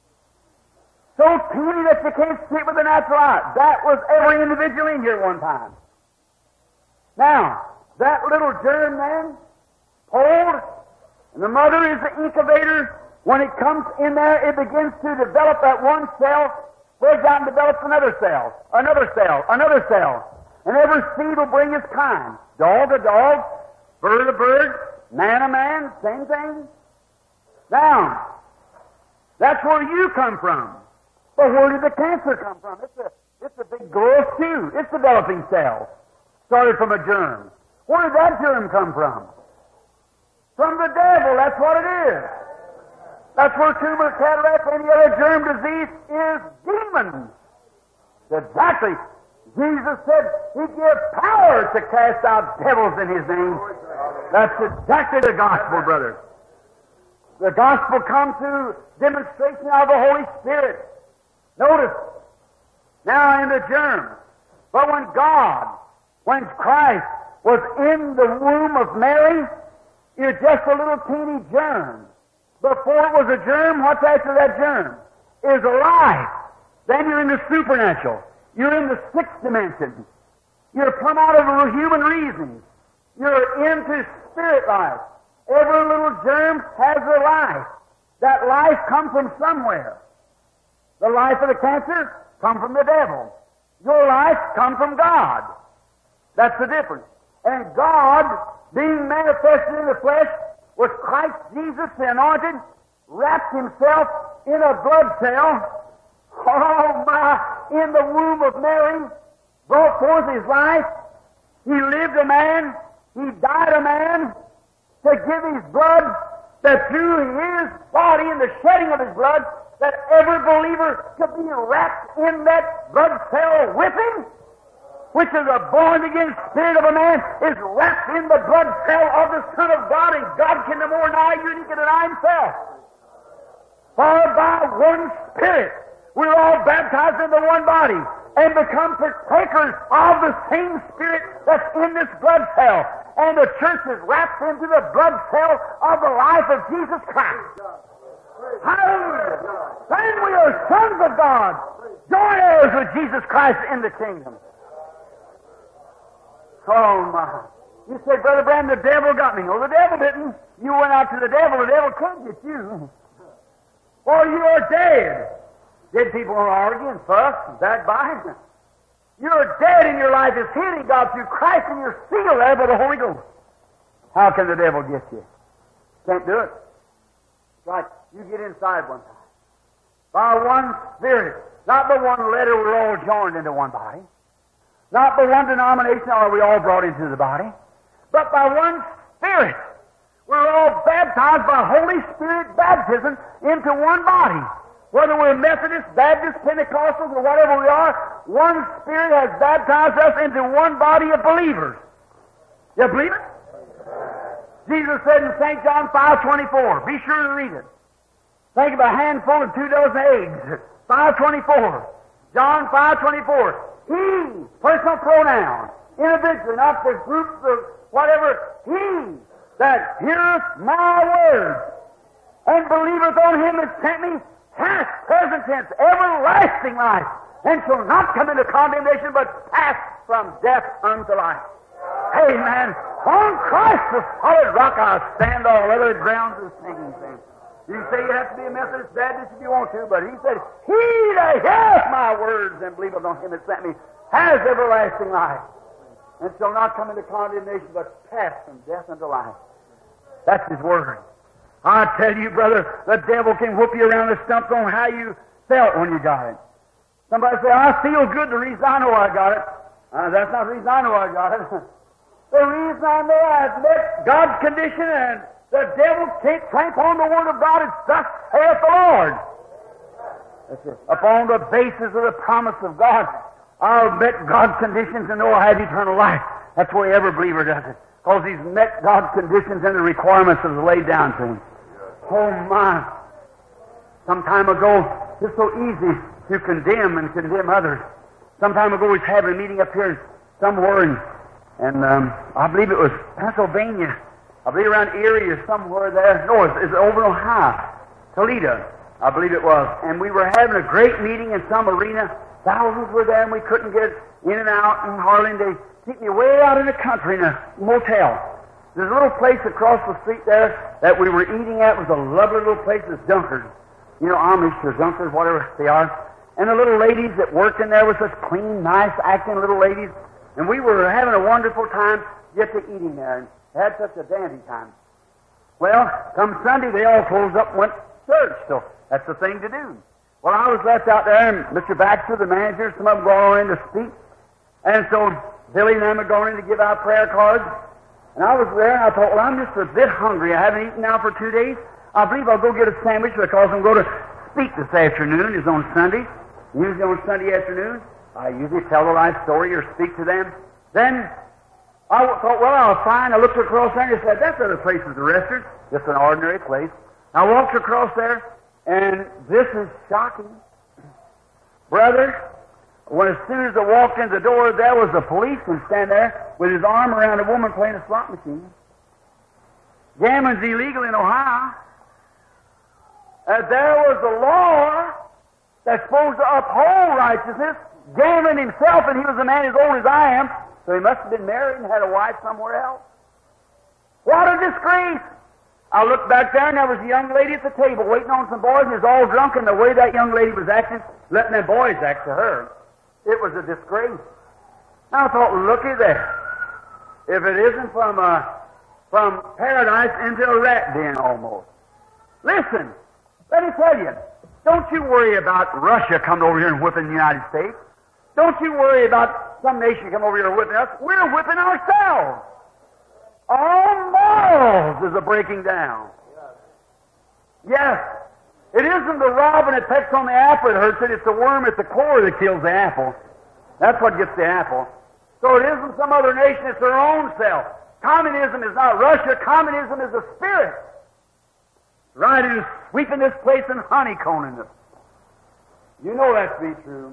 So teeny that you can't see it with the natural eye. That was every individual in here one time. Now, that little germ then, hold, and the mother is the incubator. When it comes in there, it begins to develop that one cell, spreads out and develops another cell, another cell, another cell. And every seed will bring its kind. Dog a dog, bird a bird, man a man, same thing. Now, that's where you come from. But where did the cancer come from? It's a, it's a big growth too. It's developing cells. Started from a germ. Where did that germ come from? From the devil. That's what it is. That's where tumor, cataract, any other germ disease is demons. Exactly. Jesus said He gave power to cast out devils in His name. That's exactly the gospel, brothers. The gospel comes through demonstration of the Holy Spirit. Notice, now in the germ. But when God, when Christ was in the womb of Mary, you're just a little teeny germ. Before it was a germ, what's after that germ? Is a life. Then you're in the supernatural. You're in the sixth dimension. You're come out of human reasoning. You're into spirit life. Every little germ has a life. That life comes from somewhere. The life of the cancer comes from the devil. Your life comes from God. That's the difference. And God, being manifested in the flesh, was Christ Jesus the Anointed, wrapped Himself in a blood cell, oh my, in the womb of Mary, brought forth His life. He lived a man, He died a man, to give His blood, that through His body and the shedding of His blood, that every believer could be wrapped in that blood cell with Him, which is a born-again spirit of a man, is wrapped in the blood cell of the Son of God, and God can no more deny you than He can deny Himself. For by one Spirit, we're all baptized into one body, and become partakers of the same Spirit that's in this blood cell. And the church is wrapped into the blood cell of the life of Jesus Christ. Hallelujah! Then we are sons of God, joint heirs with Jesus Christ in the kingdom. Oh my! You say, Brother Branham, the devil got me. No, the devil didn't. You went out to the devil. The devil couldn't get you. Or you are dead. Dead people don't argue and fuss and backbite. You're dead and your life is hid in God through Christ, and you're sealed there by the Holy Ghost. How can the devil get you? Can't do it. It's like you get inside one time. By one Spirit, not by one letter, we're all joined into one body. Not by one denomination are we all brought into the body, but by one Spirit. We're all baptized by Holy Spirit baptism into one body. Whether we're Methodist, Baptist, Pentecostals, or whatever we are, one Spirit has baptized us into one body of believers. You believe it? Jesus said in Saint John five twenty-four, be sure to read it. Think of a handful and two dozen eggs. five twenty-four. John five twenty-four. He, personal pronoun, individually, not the groups of whatever, he that heareth my word and believeth on him that sent me hath, present tense, everlasting life, and shall not come into condemnation, but pass from death unto life. Amen. On Christ the solid rock I stand, all other grounds is sinking sand. You say you have to be a Methodist Baptist if you want to, but he said, he that heareth my words and believeth on him that sent me has everlasting life, and shall not come into condemnation, but pass from death unto life. That's his word. I tell you, brother, the devil can whoop you around the stumps on how you felt when you got it. Somebody say, I feel good, the reason I know I got it. Uh, that's not the reason I know I got it. The reason I know I've met God's condition and the devil can't tramp on the word of God is thus saith the Lord. That's it. Upon the basis of the promise of God, I've met God's conditions and know I have eternal life. That's the way every believer does it. Because he's met God's conditions and the requirements that was laid down to him. Oh my. Some time ago, it's so easy to condemn and condemn others. Some time ago, we was having a meeting up here somewhere, and, and um, I believe it was Pennsylvania. I believe around Erie or somewhere there. No, it's, it's over in Ohio. Toledo, I believe it was. And we were having a great meeting in some arena. Thousands were there, and we couldn't get in and out in Harlan. They took me way out in the country in a motel. There's a little place across the street there that we were eating at. It was a lovely little place. It's Dunkard. You know, Amish or Dunkard, whatever they are. And the little ladies that worked in there were such clean, nice, acting little ladies. And we were having a wonderful time get to eating there. And had such a dandy time. Well, come Sunday, they all closed up and went to church. So that's the thing to do. Well, I was left out there, and Mister Baxter, the manager, some of them gone in to speak. And so Billy and them had gone in to give out prayer cards. And I was there, and I thought, well, I'm just a bit hungry. I haven't eaten now for two days. I believe I'll go get a sandwich because I'm going to speak this afternoon. It's on Sunday. Usually on Sunday afternoon, I usually tell the life story or speak to them. Then I thought, well, I'll find. I looked across there and said, that's other place is the restaurant. Just an ordinary place. I walked across there, and this is shocking. Brother, when as soon as I walked in the door, there was a policeman standing there with his arm around a woman playing a slot machine. Gambling's illegal in Ohio. And there was a law that's supposed to uphold righteousness. Gambling himself, and he was a man as old as I am, so he must have been married and had a wife somewhere else. What a disgrace! I looked back there, and there was a young lady at the table waiting on some boys, and was all drunk, and the way that young lady was acting, letting them boys act to her, it was a disgrace. Now I thought, looky there. If it isn't from uh, from paradise into a rat den almost. Listen, let me tell you, don't you worry about Russia coming over here and whipping the United States. Don't you worry about some nation coming over here and whipping us. We're whipping ourselves. All morals is a breaking down. Yes. It isn't the robin that pecks on the apple that hurts it. It's the worm at the core that kills the apple. That's what gets the apple. So it isn't some other nation. It's their own self. Communism is not Russia. Communism is the spirit. Right, it is sweeping this place and honeycombing it. You know that to be true.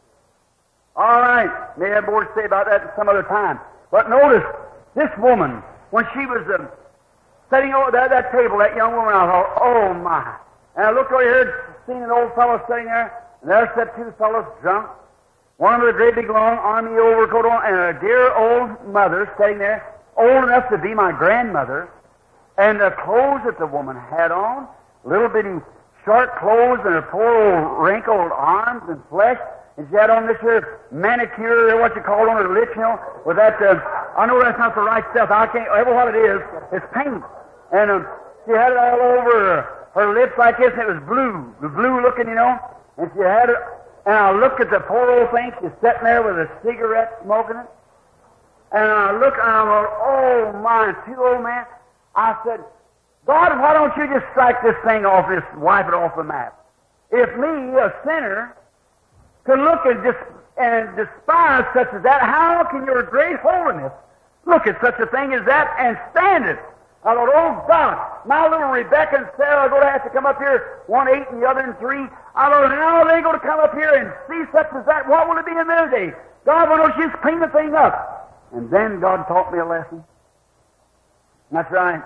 All right. May have more to say about that some other time. But notice, this woman, when she was uh, sitting over there at that table, that young woman, I thought, oh my. And I looked over here, seen an old fellow sitting there, and there sat two fellows drunk. One with a great big long army overcoat on, and a dear old mother sitting there, old enough to be my grandmother. And the clothes that the woman had on, little bitty short clothes, and her poor old wrinkled arms and flesh, and she had on this here manicure, or what you call it, on her lips, you know, with that, uh, I know that's not the right stuff, I can't, ever what it is, it's paint. And um, she had it all over her, her lips like this, and it was blue, blue looking, you know, and she had it, and I looked at the poor old thing, she's sitting there with a cigarette smoking it, and I looked, and I thought, oh my, too old man. I said, God, why don't you just strike this thing off, this, wipe it off the map? If me, a sinner, could look and, dis- and despise such as that, how can your great holiness look at such a thing as that and stand it? I thought, oh God, my little Rebecca and Sarah are going to have to come up here, one eight and the other in three. I thought, how are they going to come up here and see such as that? What will it be in their day? God will know she's clean the thing up. And then God taught me a lesson. That's right.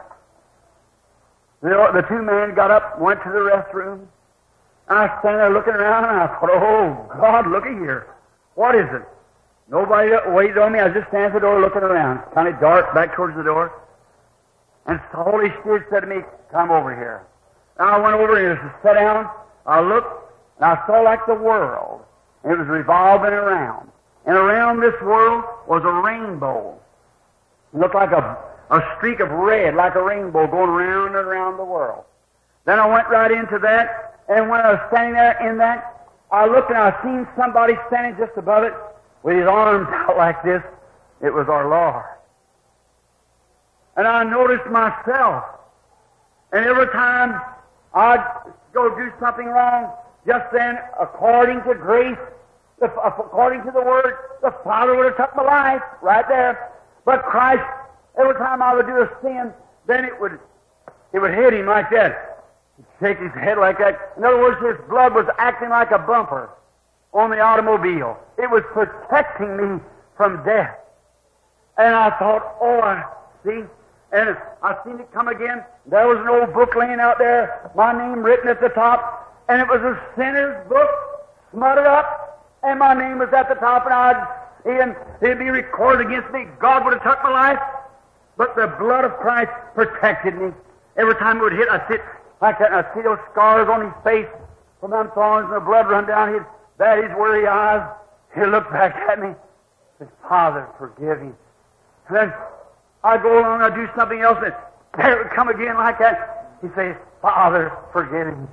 The, the two men got up, went to the restroom. And I was standing there looking around, and I thought, oh God, look at here. What is it? Nobody waited on me. I was just standing at the door looking around, kind of dark, back towards the door. And the Holy Spirit said to me, come over here. And I went over and just sat down. I looked, and I saw like the world. And it was revolving around. And around this world was a rainbow. It looked like a, a streak of red, like a rainbow going round and around the world. Then I went right into that, and when I was standing there in that, I looked and I seen somebody standing just above it with his arms out like this. It was our Lord. And I noticed myself, and every time I'd go do something wrong, just then, according to grace, the, according to the Word, the Father would have took my life right there. But Christ, every time I would do a sin, then it would, it would hit him like that. He'd shake his head like that. In other words, his blood was acting like a bumper on the automobile. It was protecting me from death. And I thought, oh, I see. And I seen it come again. There was an old book laying out there, my name written at the top, and it was a sinner's book, smutted up, and my name was at the top, and I'd see, and it'd be recorded against me. God would have took my life, but the blood of Christ protected me. Every time it would hit, I'd sit like that, and I'd see those scars on his face from them thorns, and the blood run down his, that his weary eyes. He'd look back at me, said, Father, forgive him. And then I'd go along, I'd do something else, and there it would come again like that. He'd say, Father, forgive him.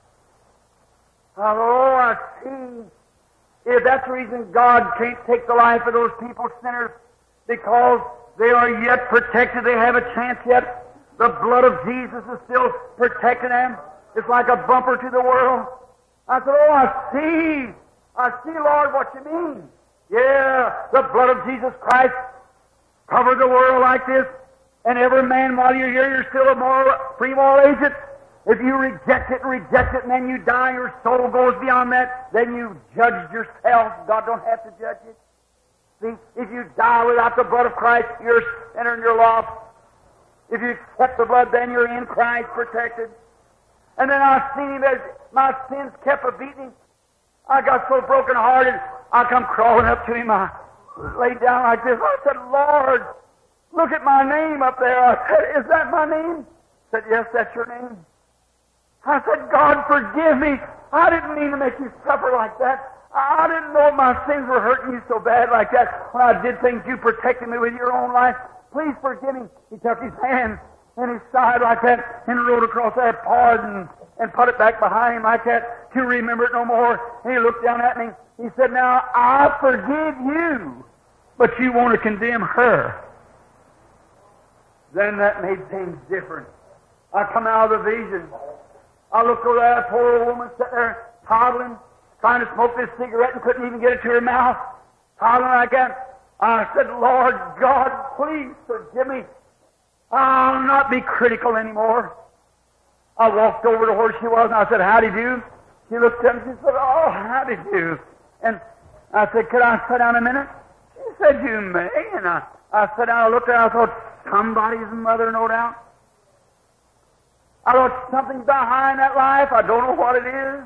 Oh, I see. If that's the reason God can't take the life of those people, sinners, because they are yet protected, they have a chance yet. The blood of Jesus is still protecting them. It's like a bumper to the world. I said, oh, I see. I see, Lord, what you mean. Yeah, the blood of Jesus Christ covered the world like this, and every man, while you're here, you're still a moral, free moral agent. If you reject it and reject it, and then you die, your soul goes beyond that, then you judge yourself. God don't have to judge you. See, if you die without the blood of Christ, you're a sinner and you're lost. If you accept the blood, then you're in Christ, protected. And then I seen him as my sins kept a beating. I got so broken-hearted, I come crawling up to him. I laid down like this. I said, Lord, look at my name up there. I said, is that my name? He said, yes, that's your name. I said, God, forgive me. I didn't mean to make you suffer like that. I didn't know my sins were hurting you so bad like that. When I did things, you protected me with your own life. Please forgive me. He took his hand in his side like that and rode across that pardon and put it back behind him like that to remember it no more. And he looked down at me. He said, now, I forgive you, but you want to condemn her. Then that made things different. I come out of the vision. I looked over at that poor old woman sitting there toddling, trying to smoke this cigarette and couldn't even get it to her mouth, toddling like that. I said, Lord God, please forgive me. I'll not be critical anymore. I walked over to where she was, and I said, how do you do? She looked at me and she said, oh, how do you do? And I said, could I sit down a minute? She said, you may. And I, I sat down, I looked at her, I thought, somebody's mother, no doubt. I thought, something's behind that life. I don't know what it is.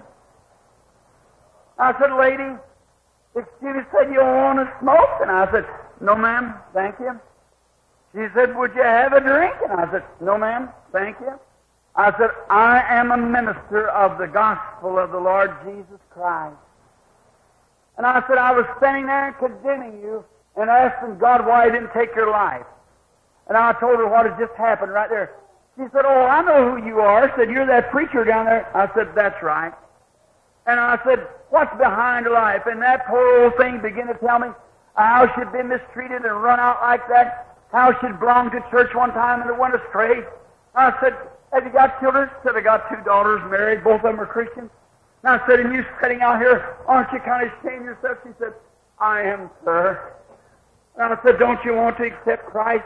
I said, lady, excuse me, said, you want to smoke? And I said, no, ma'am, thank you. She said, would you have a drink? And I said, no, ma'am, thank you. I said, I am a minister of the gospel of the Lord Jesus Christ. And I said, I was standing there condemning you and asking God why He didn't take your life. And I told her what had just happened right there. She said, oh, I know who you are. I said, you're that preacher down there. I said, that's right. And I said, what's behind life? And that poor old thing began to tell me how she'd been mistreated and run out like that, how she'd belonged to church one time and it went astray. I said, have you got children? She said, I got two daughters married. Both of them are Christians. And I said, and you sitting out here, aren't you kind of ashamed of yourself? She said, I am, sir. And I said, don't you want to accept Christ?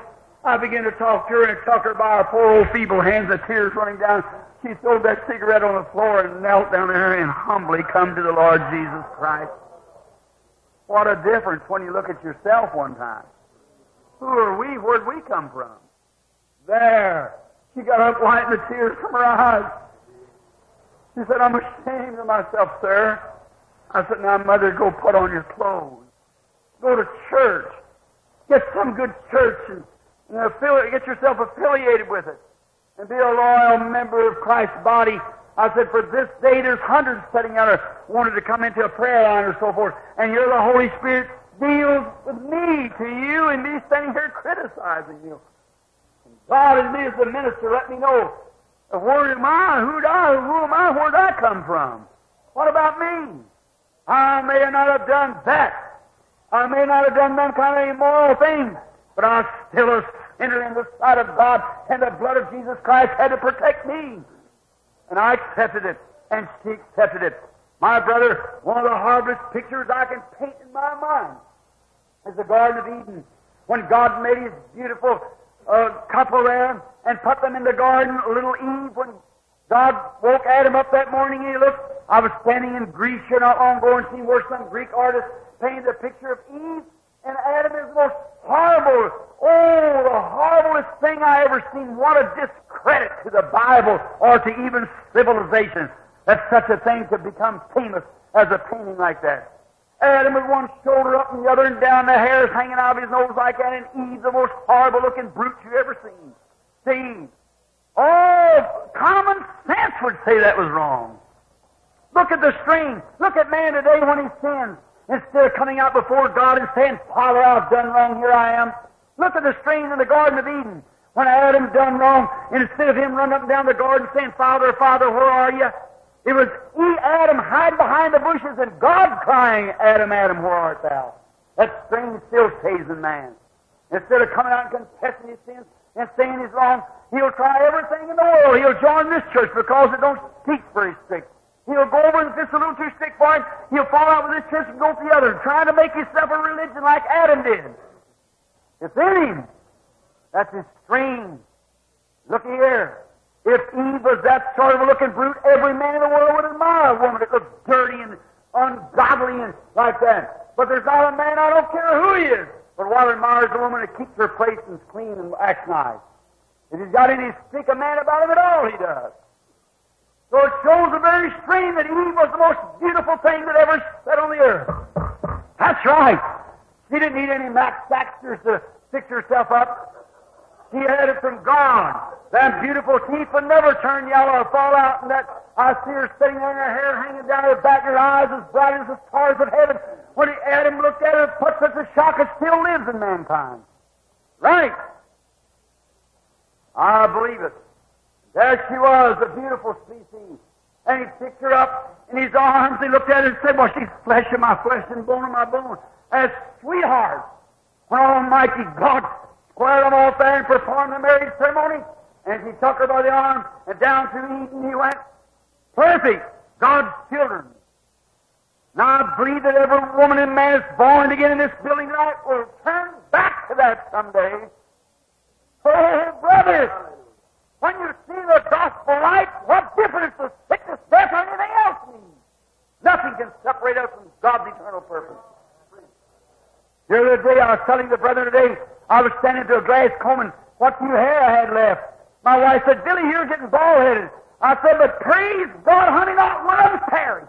I began to talk to her and took her by her poor old feeble hands, the tears running down. She threw that cigarette on the floor and knelt down there and humbly come to the Lord Jesus Christ. What a difference when you look at yourself one time. Who are we? Where'd we come from? There. She got up wiping the tears from her eyes. She said, I'm ashamed of myself, sir. I said, now, Mother, go put on your clothes. Go to church. Get some good church and, and affiliate, get yourself affiliated with it. And be a loyal member of Christ's body. I said, for this day there's hundreds sitting out there wanted to come into a prayer line or so forth. And here the Holy Spirit deals with me to you and me standing here criticizing you. And God and me as the minister let me know, where am I? Who, I? Who am I? Where did I come from? What about me? I may not have done that. I may not have done that kind of immoral thing, but I was still a sinner in the sight of God, and the blood of Jesus Christ had to protect me. And I accepted it, and she accepted it. My brother, one of the hardest pictures I can paint in my mind is the Garden of Eden, when God made His beautiful uh, couple there and put them in the garden, little Eve, when God woke Adam up that morning and he looked. I was standing in Greece here not long ago and seen where some Greek artist painted a picture of Eve, and Adam is the most horrible, oh, the horriblest thing I ever seen. What a discredit to the Bible or to even civilization that such a thing could become famous as a painting like that. Adam with one shoulder up and the other and down, the hairs hanging out of his nose like that, and Eve the most horrible-looking brute you ever seen. See, oh, common sense would say that was wrong. Look at the strain. Look at man today when he sins. Instead of coming out before God and saying, Father, I've done wrong, here I am. Look at the strain in the Garden of Eden. When Adam done wrong, and instead of him running up and down the garden saying, Father, Father, where are you? It was he, Adam, hide behind the bushes, and God crying, Adam, Adam, where art thou? That strain still stays in man. Instead of coming out and confessing his sins and saying he's wrong, he'll try everything in the world. He'll join this church because it don't teach very strict. He'll go over and if it's a little too strict for him, he'll fall out with this church and go to the other, trying to make himself a religion like Adam did. It's in him. That's his strain. Look here. If Eve was that sort of a looking brute, every man in the world would admire a woman that looks dirty and ungodly and like that. But there's not a man, I don't care who he is, but what admires a woman that keeps her place and is clean and acts nice. If he's got any stick of man about him at all, he does. So it shows the very strain that Eve was the most beautiful thing that ever set on the earth. That's right. She didn't need any Max Saxters to fix herself up. She had it from God. That beautiful teeth would never turn yellow or fall out, and that I see her sitting there and her hair hanging down her back, her eyes as bright as the stars of heaven. When Adam looked at her, it put such a shock, it still lives in mankind. Right. I believe it. There she was, a beautiful species. And he picked her up in his arms. He looked at her and said, well, she's flesh of my flesh and bone of my bone. As sweetheart, when Almighty God squared them off there and performed the marriage ceremony, and he took her by the arm, and down to Eden he went. Perfect. God's children. Now I believe that every woman and man that's born again in this building tonight will turn back to that someday. Oh, brother, when you see the gospel light, what difference does sickness, death, or anything else mean? Nothing can separate us from God's eternal purpose. The other day, I was telling the brother today, I was standing to a glass combing what few hair I had left. My wife said, Billy, you're getting bald-headed. I said, but praise God, honey, not one of them perished.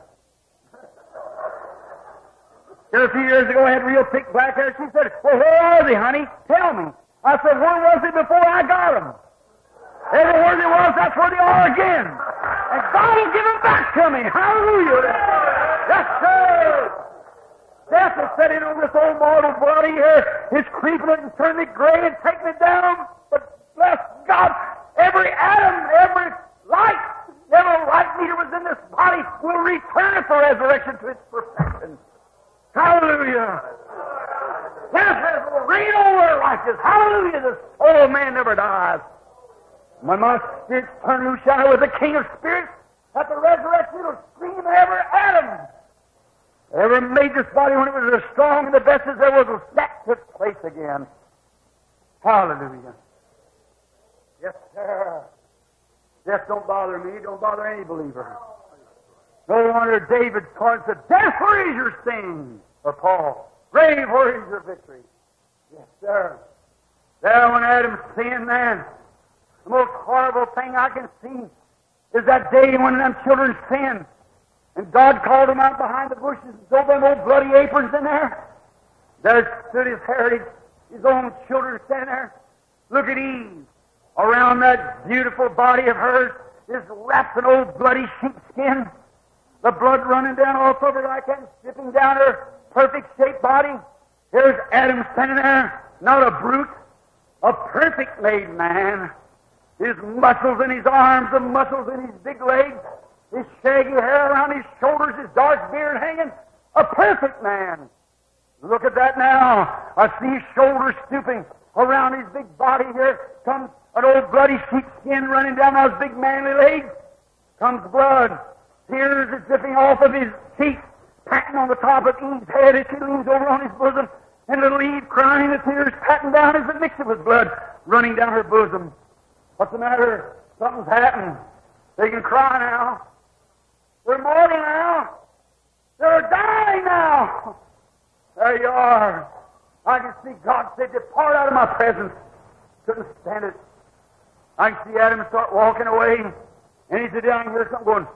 Here a few years ago, I had real thick black hair. She said, well, where are they, honey? Tell me. I said, where was they before I got them? Everywhere they was, that's where they are again. And God will give them back to me. Hallelujah. Yes, sir. Death is setting on this old mortal body here. It's creeping it and turning it gray and taking it down. But bless God, every atom, every light, every light meter was in this body will return at the resurrection to its perfection. Hallelujah. Death will reign over righteous. Hallelujah. The soul of man never dies. When my spirit's turned loose out with the King of Spirits, at the resurrection it'll scream every atom. Ever made this body when it was as strong and the best as there was will snap to its place again. Hallelujah. Yes, sir. Death don't bother me, don't bother any believer. No wonder David calls it, death, where is your sting? Or Paul, grave, where is your victory? Yes, sir. There when Adam sinned, man, the most horrible thing I can see is that day when them children sinned. And God called them out behind the bushes and threw them old bloody aprons in there. There stood his heritage, his own children standing there. Look at Eve. Around that beautiful body of hers is wrapped an old bloody sheepskin. The blood running down all over like that and dripping down her perfect shaped body. Here's Adam standing there, not a brute, a perfect made man. His muscles in his arms, the muscles in his big legs, his shaggy hair around his shoulders, his dark beard hanging, a perfect man. Look at that now. I see his shoulders stooping. Around his big body here comes an old bloody sheepskin running down those big manly legs. Comes blood. Tears are dripping off of his cheeks, patting on the top of Eve's head as she leans over on his bosom, and little Eve crying, the tears patting down as it mixes with blood running down her bosom. What's the matter? Something's happened. They can cry now. They're mortal now. They're dying now. There you are. I can see God say, depart out of my presence. Couldn't stand it. I can see Adam start walking away, and he's down here something going,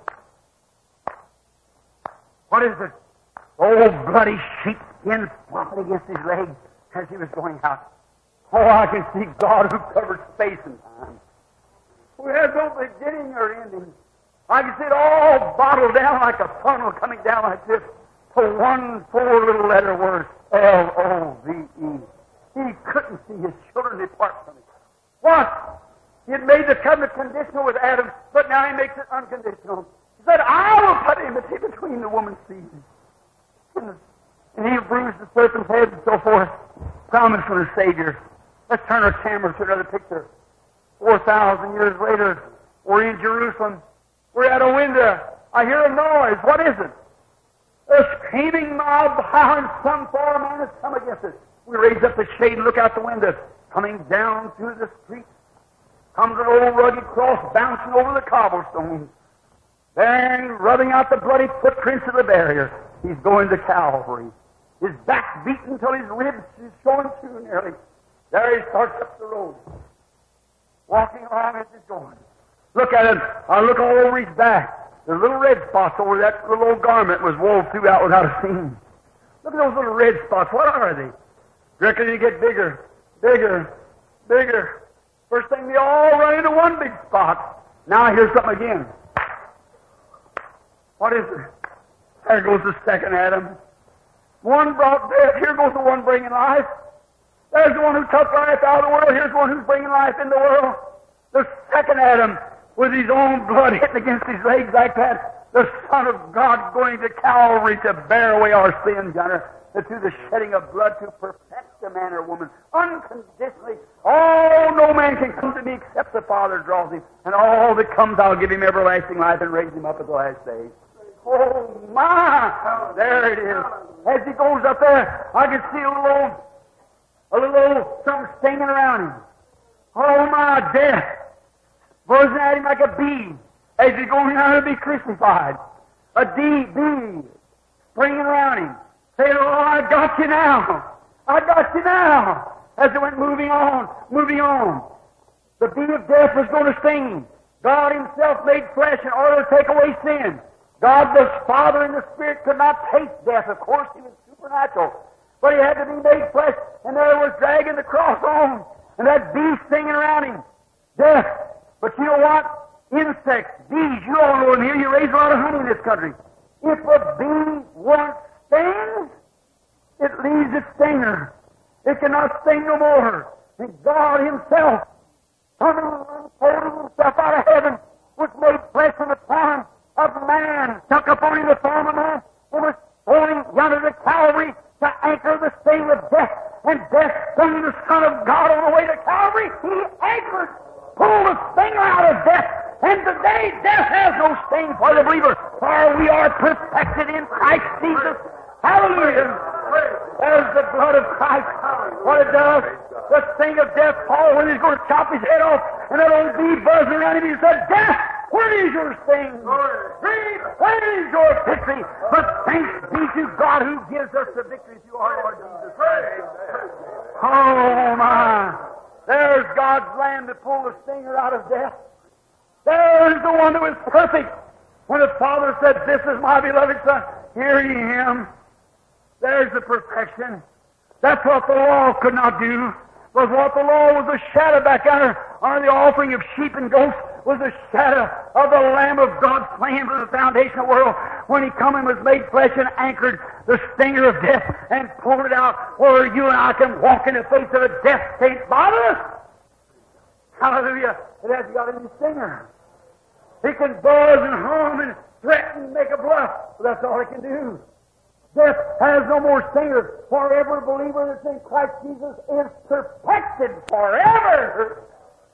what is it? Old bloody sheepskin flopping against his legs as he was going out. Oh, I can see God who covers space and time. We have no beginning or ending. I can see it all bottled down like a funnel coming down like this to one poor little letter word, L O V E. He couldn't see his children depart from him. What? He had made the covenant conditional with Adam, but now he makes it unconditional. He said, I will put enmity between the woman's seed. And he will bruise the serpent's head and so forth. Promise from the Savior. Let's turn our camera to another picture. Four thousand years later, we're in Jerusalem. We're at a window. I hear a noise. What is it? A screaming mob behind some foreign man has come against us. We raise up the shade and look out the window. Coming down through the street comes an old rugged cross bouncing over the cobblestones. Then rubbing out the bloody footprints of the barrier. He's going to Calvary. His back's beaten till his ribs is showing through nearly. There he starts up the road. Walking along as he's going. Look at him. I look all over his back. There's little red spots over that little old garment was wove throughout without a seam. Look at those little red spots. What are they? Reckon they get bigger, bigger, bigger. First thing, they all run into one big spot. Now I hear something again. What is it? There goes the second Adam. One brought death. Here goes the one bringing life. There's the one who took life out of the world. Here's the one who's bringing life in the world. The second Adam, with his own blood hitting against his legs like that. The Son of God going to Calvary to bear away our sins, yonder, through the shedding of blood to perfect a man or woman unconditionally. Oh, no man can come to me except the Father draws him. And all that comes, I'll give him everlasting life and raise him up at the last day. Oh, my! There it is. As he goes up there, I can see a little old, a little old something stinging around him. Oh, my, death! Buzzing at him like a bee as he's going out to be crucified. A bee, bee, springing around him, saying, oh, I got you now. I got you now. As it went moving on, moving on. The bee of death was going to sting him. God himself made flesh in order to take away sin. God the Father and the Spirit could not taste death. Of course, he was supernatural. But he had to be made flesh, and there was dragging the cross on, and that bee stinging around him. Death. But you know what? Insects, bees, you all know in here, you raise a lot of honey in this country. If a bee once stings, it leaves its stinger. It cannot sting no more. And God himself, coming and holding himself out of heaven, was made flesh in the form of man, took upon him the form of man, and was holding yonder to Calvary to anchor the sting of death. And death stung the Son of God on the way to Calvary. He anchored, pulled the stinger out of death. And today, death has no sting for the believer, for we are perfected in Christ Jesus. Hallelujah! There's the blood of Christ. What it does, the sting of death, Paul, when he's going to chop his head off, and that old bee buzzing around him, he said, Death, where is your sting? Grave, where is your victory? But thanks be to God who gives us the victory through our Lord Jesus Christ. Oh, my. There's God's Lamb to pull the stinger out of death. There's the one that was perfect. When the Father said, This is my beloved Son, hear ye him. There's the perfection. That's what the law could not do. Was what the law was a shadow back under, under the offering of sheep and goats, was a shadow of the Lamb of God slain for the foundation of the world. When He come and was made flesh and anchored the stinger of death and pulled it out where you and I can walk in the face of a death can't bother us. Hallelujah. It hasn't got any stinger. He can buzz and hum and threaten and make a bluff, but that's all He can do. Death has no more stinger, for every believer that's in Christ Jesus is perfected forever.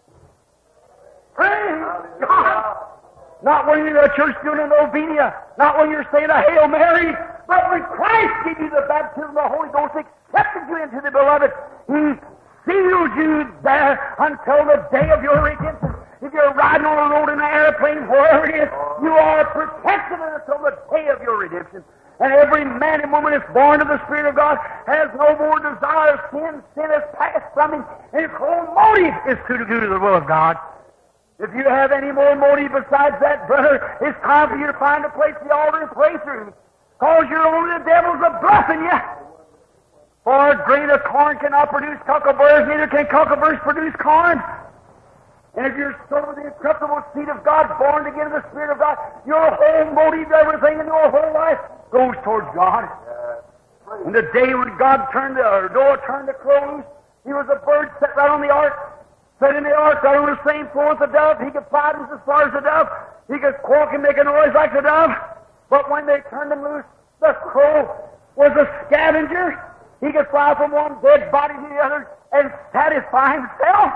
Praise God! Not when you're at church doing a novena, not when you're saying a Hail Mary, but when Christ gave you the baptism of the Holy Ghost, accepted you into the beloved, He sealed you there until the day of your redemption. If you're riding on a road in an airplane, wherever it is, you are protected until the day of your redemption. And every man and woman that's born of the Spirit of God has no more desire of sin. Sin has passed from him, and his whole motive is to do the will of God. If you have any more motive besides that, brother, it's time for you to find a place at the altar and pray through. Because you're only the devil's a bluffing you. For a grain of corn cannot produce cockleburrs, neither can cockleburrs produce corn. And if you're sown with the incorruptible seed of God, born again in the Spirit of God, your whole motive, everything in your whole life goes towards God. And the day when God turned the, or Noah turned the crow loose, he was a bird set right on the ark, set in the ark, right on the same floor as the dove. He could fly just as far as the dove. He could squawk and make a noise like the dove. But when they turned him loose, the crow was a scavenger. He could fly from one dead body to the other and satisfy himself.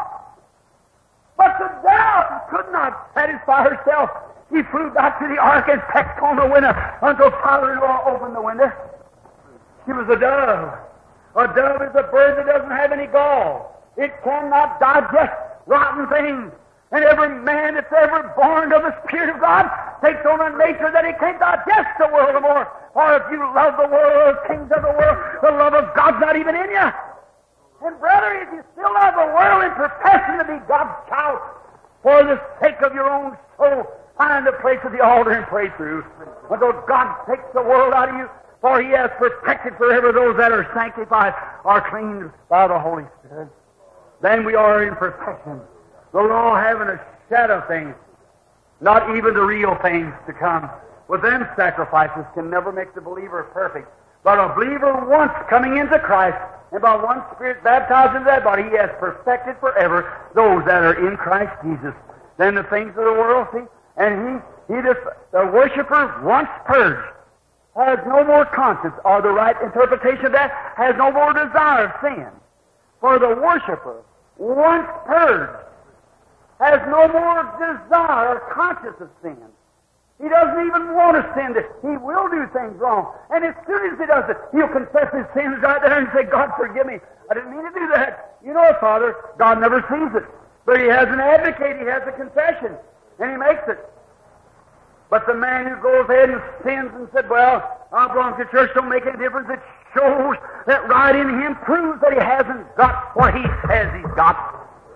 But the dove could not satisfy herself. He flew back to the ark and pecked on the window until father-in-law opened the window. She was a dove. A dove is a bird that doesn't have any gall. It cannot digest rotten things. And every man that's ever born of the Spirit of God takes on a nature that he can't digest the world no more. Or if you love the world, things of the world, the love of God's not even in you. And brother, if you still love the world and professing to be God's child, for the sake of your own soul, find a place at the altar and pray through. Until God takes the world out of you, for He has perfected forever those that are sanctified, are cleaned by the Holy Spirit. Then we are in perfection. The law having a shadow of things, not even the real things to come. With them sacrifices can never make the believer perfect. But a believer once coming into Christ, and by one Spirit baptized into that body, he has perfected forever those that are in Christ Jesus. Then the things of the world, see, and he, he just, the worshiper once purged, has no more conscience, or the right interpretation of that, has no more desire of sin. For the worshiper once purged, has no more desire or conscience of sin. He doesn't even want to sin. He will do things wrong. And as soon as he does it, he'll confess his sins right there and say, God, forgive me. I didn't mean to do that. You know, Father, God never sees it. But He has an advocate. He has a confession. And He makes it. But the man who goes ahead and sins and said, well, I belong to church, don't make any difference. It shows that right in him proves that he hasn't got what he says he's got.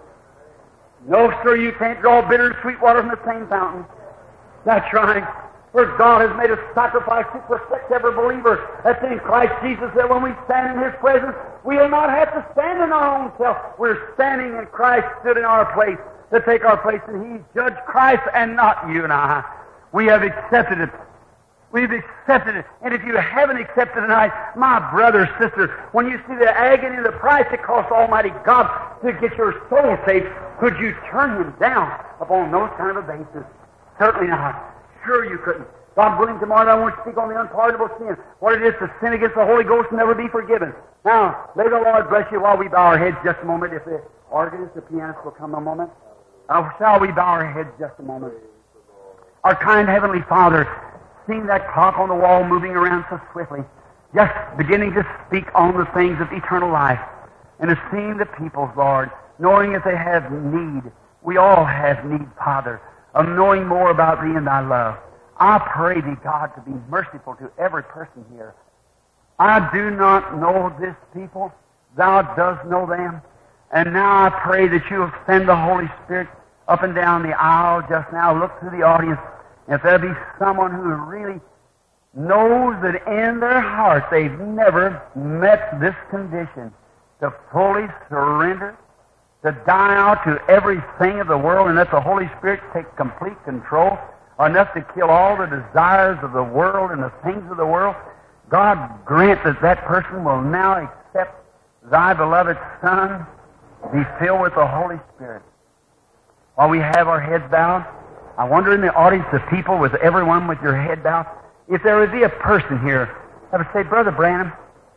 No, sir, you can't draw bitter and sweet water from the same fountain. That's right. For God has made a sacrifice to perfect every believer that's in Christ Jesus, that when we stand in His presence, we'll not have to stand in our own self. We're standing in Christ, stood in our place to take our place, and He's judged Christ and not you and I. We have accepted it. We've accepted it. And if you haven't accepted it tonight, my brother, sister, when you see the agony and the price it costs Almighty God to get your soul saved, could you turn Him down upon those kind of a basis? Certainly not. Sure you couldn't. God willing, tomorrow I won't speak on the unpardonable sin. What it is to sin against the Holy Ghost and never be forgiven. Now, may the Lord bless you while we bow our heads just a moment. If the organist, the pianist will come a moment. Uh, shall we bow our heads just a moment? Our kind Heavenly Father, seeing that clock on the wall moving around so swiftly, just beginning to speak on the things of eternal life and to see the people's, Lord, knowing that they have need. We all have need, Father, of knowing more about Thee and Thy love. I pray Thee, God, to be merciful to every person here. I do not know this people. Thou dost know them. And now I pray that You will send the Holy Spirit up and down the aisle just now. Look through the audience. If there be someone who really knows that in their heart they've never met this condition, to fully surrender, to die out to everything of the world and let the Holy Spirit take complete control, enough to kill all the desires of the world and the things of the world, God grant that that person will now accept Thy beloved Son, be filled with the Holy Spirit. While we have our heads bowed, I wonder in the audience of people, with everyone with your head bowed, if there would be a person here that would say, Brother Branham,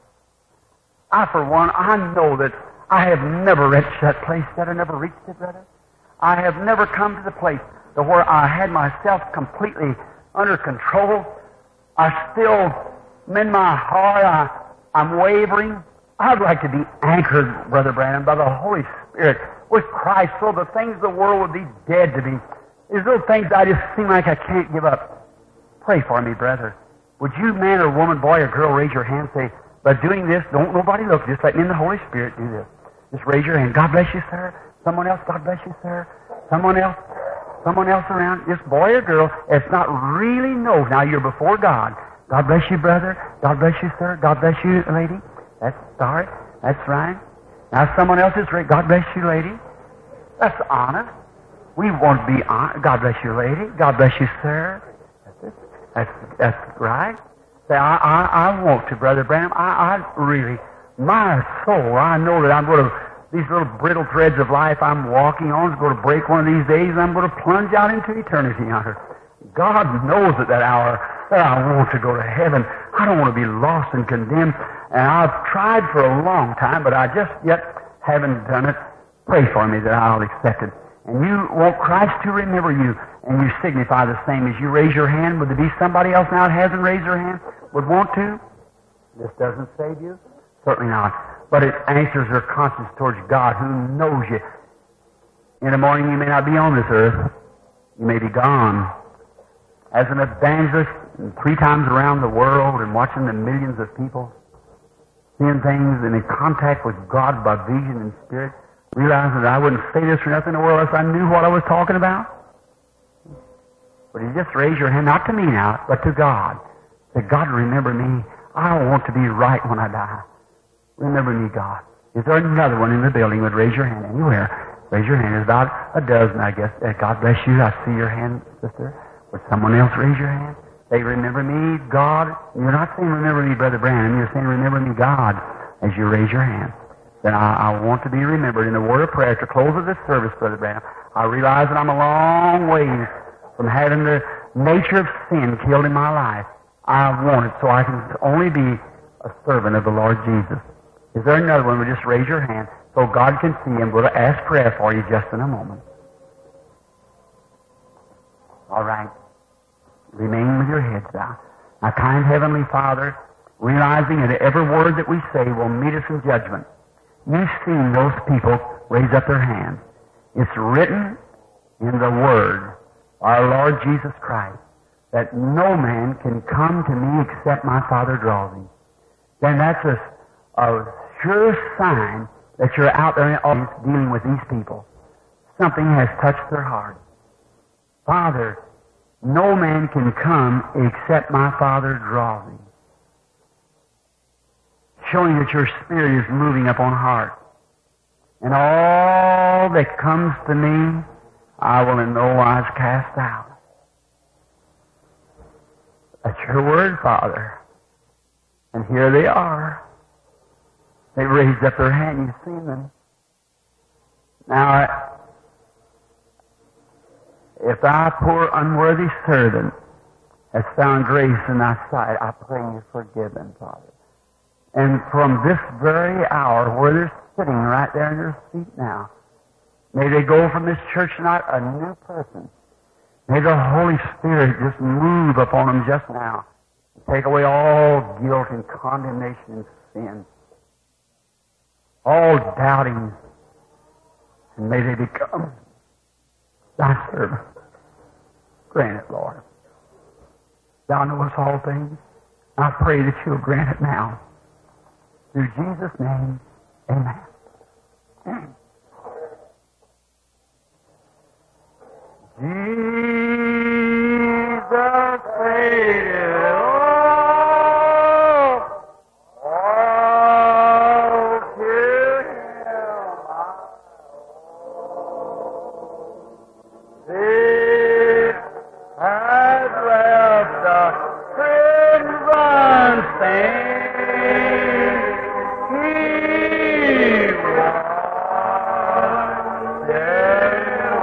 I, for one, I know that I have never reached that place yet. I never reached it, brother. I have never come to the place to where I had myself completely under control. I still, in my heart, I, I'm wavering. I'd like to be anchored, Brother Branham, by the Holy Spirit with Christ, so the things of the world would be dead to me. These little things I just seem like I can't give up. Pray for me, brother. Would you, man or woman, boy or girl, raise your hand and say, by doing this, don't nobody look. Just let me in the Holy Spirit do this. Just raise your hand. God bless you, sir. Someone else, God bless you, sir. Someone else, someone else around. Just boy or girl, it's not really no. Now you're before God. God bless you, brother. God bless you, sir. God bless you, lady. That's all right. That's right. Now someone else is right. God bless you, lady. That's honest. We want to be honest. God bless you, lady. God bless you, sir. That's it. That's, that's right. Say, I, I, I want to, Brother Branham. I, I really, my soul, I know that I'm going to, these little brittle threads of life I'm walking on is going to break one of these days, and I'm going to plunge out into eternity yonder. God knows at that hour that I want to go to heaven. I don't want to be lost and condemned. And I've tried for a long time, but I just yet haven't done it. Pray for me that I'll accept it. And you want Christ to remember you, and you signify the same as you raise your hand. Would there be somebody else now that hasn't raised their hand, would want to? This doesn't save you? Certainly not. But it answers their conscience towards God, who knows you. In the morning you may not be on this earth. You may be gone. As an evangelist, three times around the world and watching the millions of people, seeing things and in contact with God by vision and spirit, realizing that I wouldn't say this for nothing in the world unless I knew what I was talking about. But you just raise your hand, not to me now, but to God. Say, God, remember me. I want to be right when I die. Remember me, God. Is there another one in the building would raise your hand anywhere? Raise your hand. There's about a dozen, I guess. Uh, God bless you. I see your hand, sister. Would someone else raise your hand? Say, remember me, God. You're not saying remember me, Brother Branham. You're saying remember me, God, as you raise your hand. Then I, I want to be remembered in the word of prayer. At the close of this service, Brother Branham, I realize that I'm a long ways from having the nature of sin killed in my life. I want it so I can only be a servant of the Lord Jesus. Is there another one? Would just raise your hand so God can see. I'm going to ask prayer for you just in a moment. All right. Remain with your heads down. Now, kind Heavenly Father, realizing that every word that we say will meet us in judgment, you've seen those people raise up their hands. It's written in the Word, our Lord Jesus Christ, that no man can come to me except my Father draws him. Then that's a, a sure sign that you're out there in the audience dealing with these people. Something has touched their heart. Father, no man can come except my Father draws him. Showing that your Spirit is moving upon hearts. And all that comes to me, I will in no wise cast out. That's your word, Father. And here they are. They raised up their hand. You've seen them. Now, if thy poor unworthy servant has found grace in thy sight, I pray you forgive them, Father. And from this very hour, where they're sitting right there in their seat now, may they go from this church tonight a new person. May the Holy Spirit just move upon them just now. Take away all guilt and condemnation and sin, all doubting, and may they become thy servants. Grant it, Lord. Thou knowest all things. I pray that you'll grant it now. Through Jesus' name, amen. Jesus paid it all, all to him I owe. This has left a crimson stain. He was dead.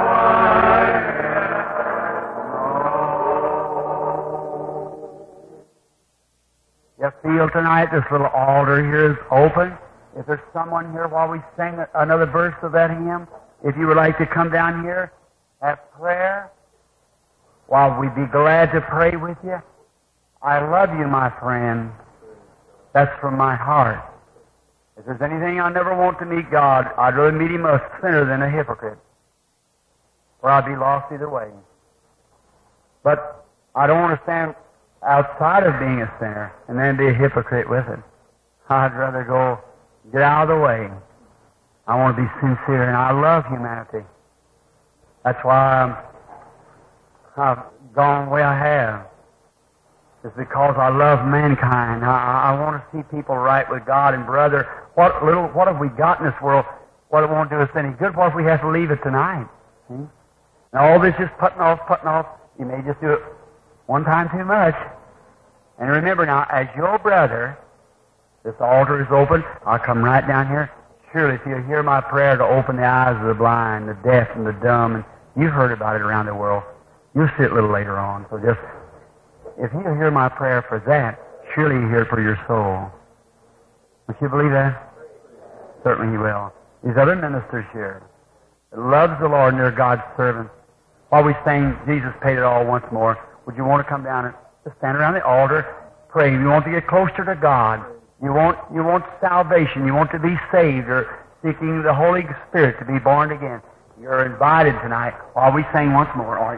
You feel tonight this little altar here is open. If there's someone here while we sing another verse of that hymn, if you would like to come down here, have prayer, well, we'd be glad to pray with you. I love you, my friend. That's from my heart. If there's anything I never want to meet God, I'd rather meet Him a sinner than a hypocrite. For I'd be lost either way. But I don't want to stand outside of being a sinner and then be a hypocrite with it. I'd rather go get out of the way. I want to be sincere, and I love humanity. That's why I'm, I've gone the way I have. It's because I love mankind. I, I want to see people right with God. And brother, what little what have we got in this world? What it won't do us any good? What if we have to leave it tonight? See? And all this just putting off, putting off. You may just do it one time too much. And remember now, as your brother, this altar is open. I'll come right down here. Surely, if you hear my prayer to open the eyes of the blind, the deaf, and the dumb, and you've heard about it around the world, you'll see it a little later on. So just, if you hear my prayer for that, surely you hear it for your soul. Would you believe that? Certainly you will. These other ministers here that loves the Lord and they're God's servants. While we sing, Jesus paid it all once more, would you want to come down and just stand around the altar, pray? You want to get closer to God. You want, you want salvation. You want to be saved or seeking the Holy Spirit to be born again. You're invited tonight while we sing once more. All right.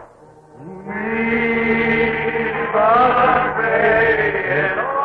Jesus paid it all.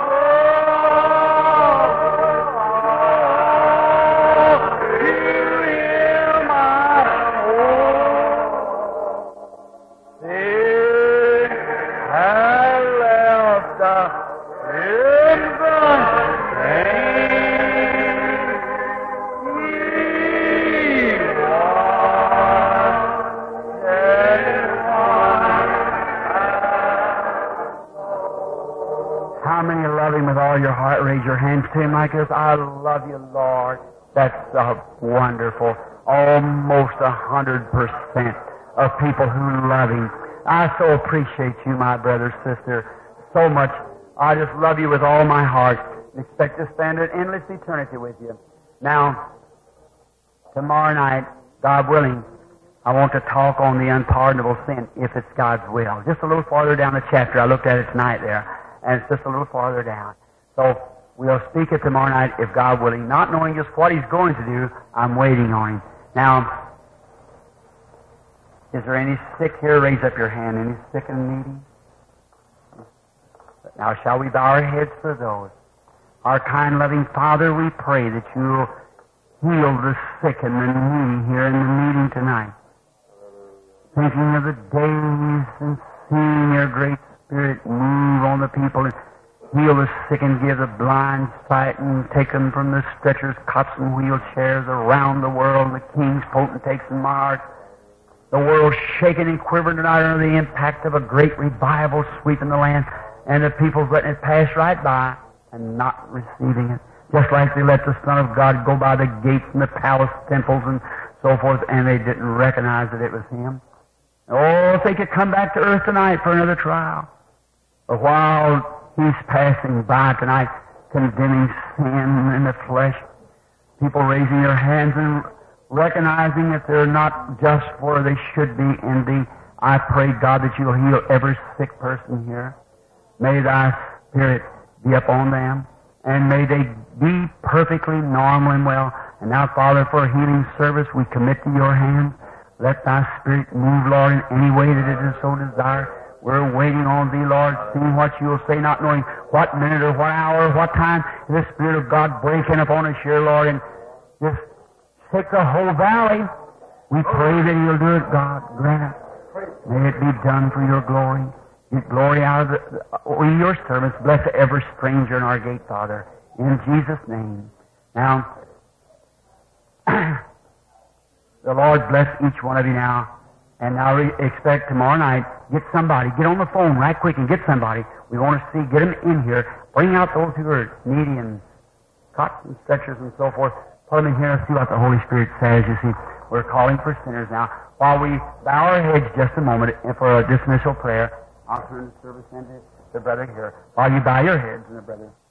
Your heart, raise your hands to Him like this. I love you, Lord. That's uh, wonderful. Almost a hundred percent of people who love Him. I so appreciate you, my brother, sister, so much. I just love you with all my heart and expect to spend an endless eternity with you. Now, tomorrow night, God willing, I want to talk on the unpardonable sin, if it's God's will. Just a little farther down the chapter. I looked at it tonight there, and it's just a little farther down. So we'll speak it tomorrow night, if God willing, not knowing just what He's going to do. I'm waiting on Him. Now, is there any sick here? Raise up your hand. Any sick and needy? Now, shall we bow our heads for those? Our kind, loving Father, we pray that You'll heal the sick and the needy here in the meeting tonight. Thinking of the days and seeing Your great Spirit move on the people and heal the sick and give the blind sight and take them from the stretchers, cots, and wheelchairs around the world, the kings, potentates, and monarchs. The world shaking and quivering tonight under the impact of a great revival sweeping the land, and the people's letting it pass right by and not receiving it. Just like they let the Son of God go by the gates and the palace temples and so forth, and they didn't recognize that it was Him. Oh, if they could come back to earth tonight for another trial. But while He's passing by tonight, condemning sin in the flesh, people raising their hands and recognizing that they're not just where they should be in Thee. I pray, God, that You'll heal every sick person here. May Thy Spirit be upon them, and may they be perfectly normal and well. And now, Father, for a healing service, we commit to your hands. Let thy Spirit move, Lord, in any way that it is so desired. We're waiting on thee, Lord, seeing what you'll say, not knowing what minute or what hour or what time. The Spirit of God breaking upon us here, Lord, and just take the whole valley. We pray that you'll do it, God. Grant it. May it be done for your glory. Get glory out of the, we, your servants. Bless every stranger in our gate, Father. In Jesus' name. Now, the Lord bless each one of you now. And now we expect tomorrow night, get somebody, get on the phone right quick and get somebody. We want to see, get them in here. Bring out those who are needy and cots and stretchers and so forth. Put them in here and see what the Holy Spirit says. You see, we're calling for sinners now. While we bow our heads just a moment for a dismissal prayer, I'll turn the service into the brother here. While you bow your heads and the brother.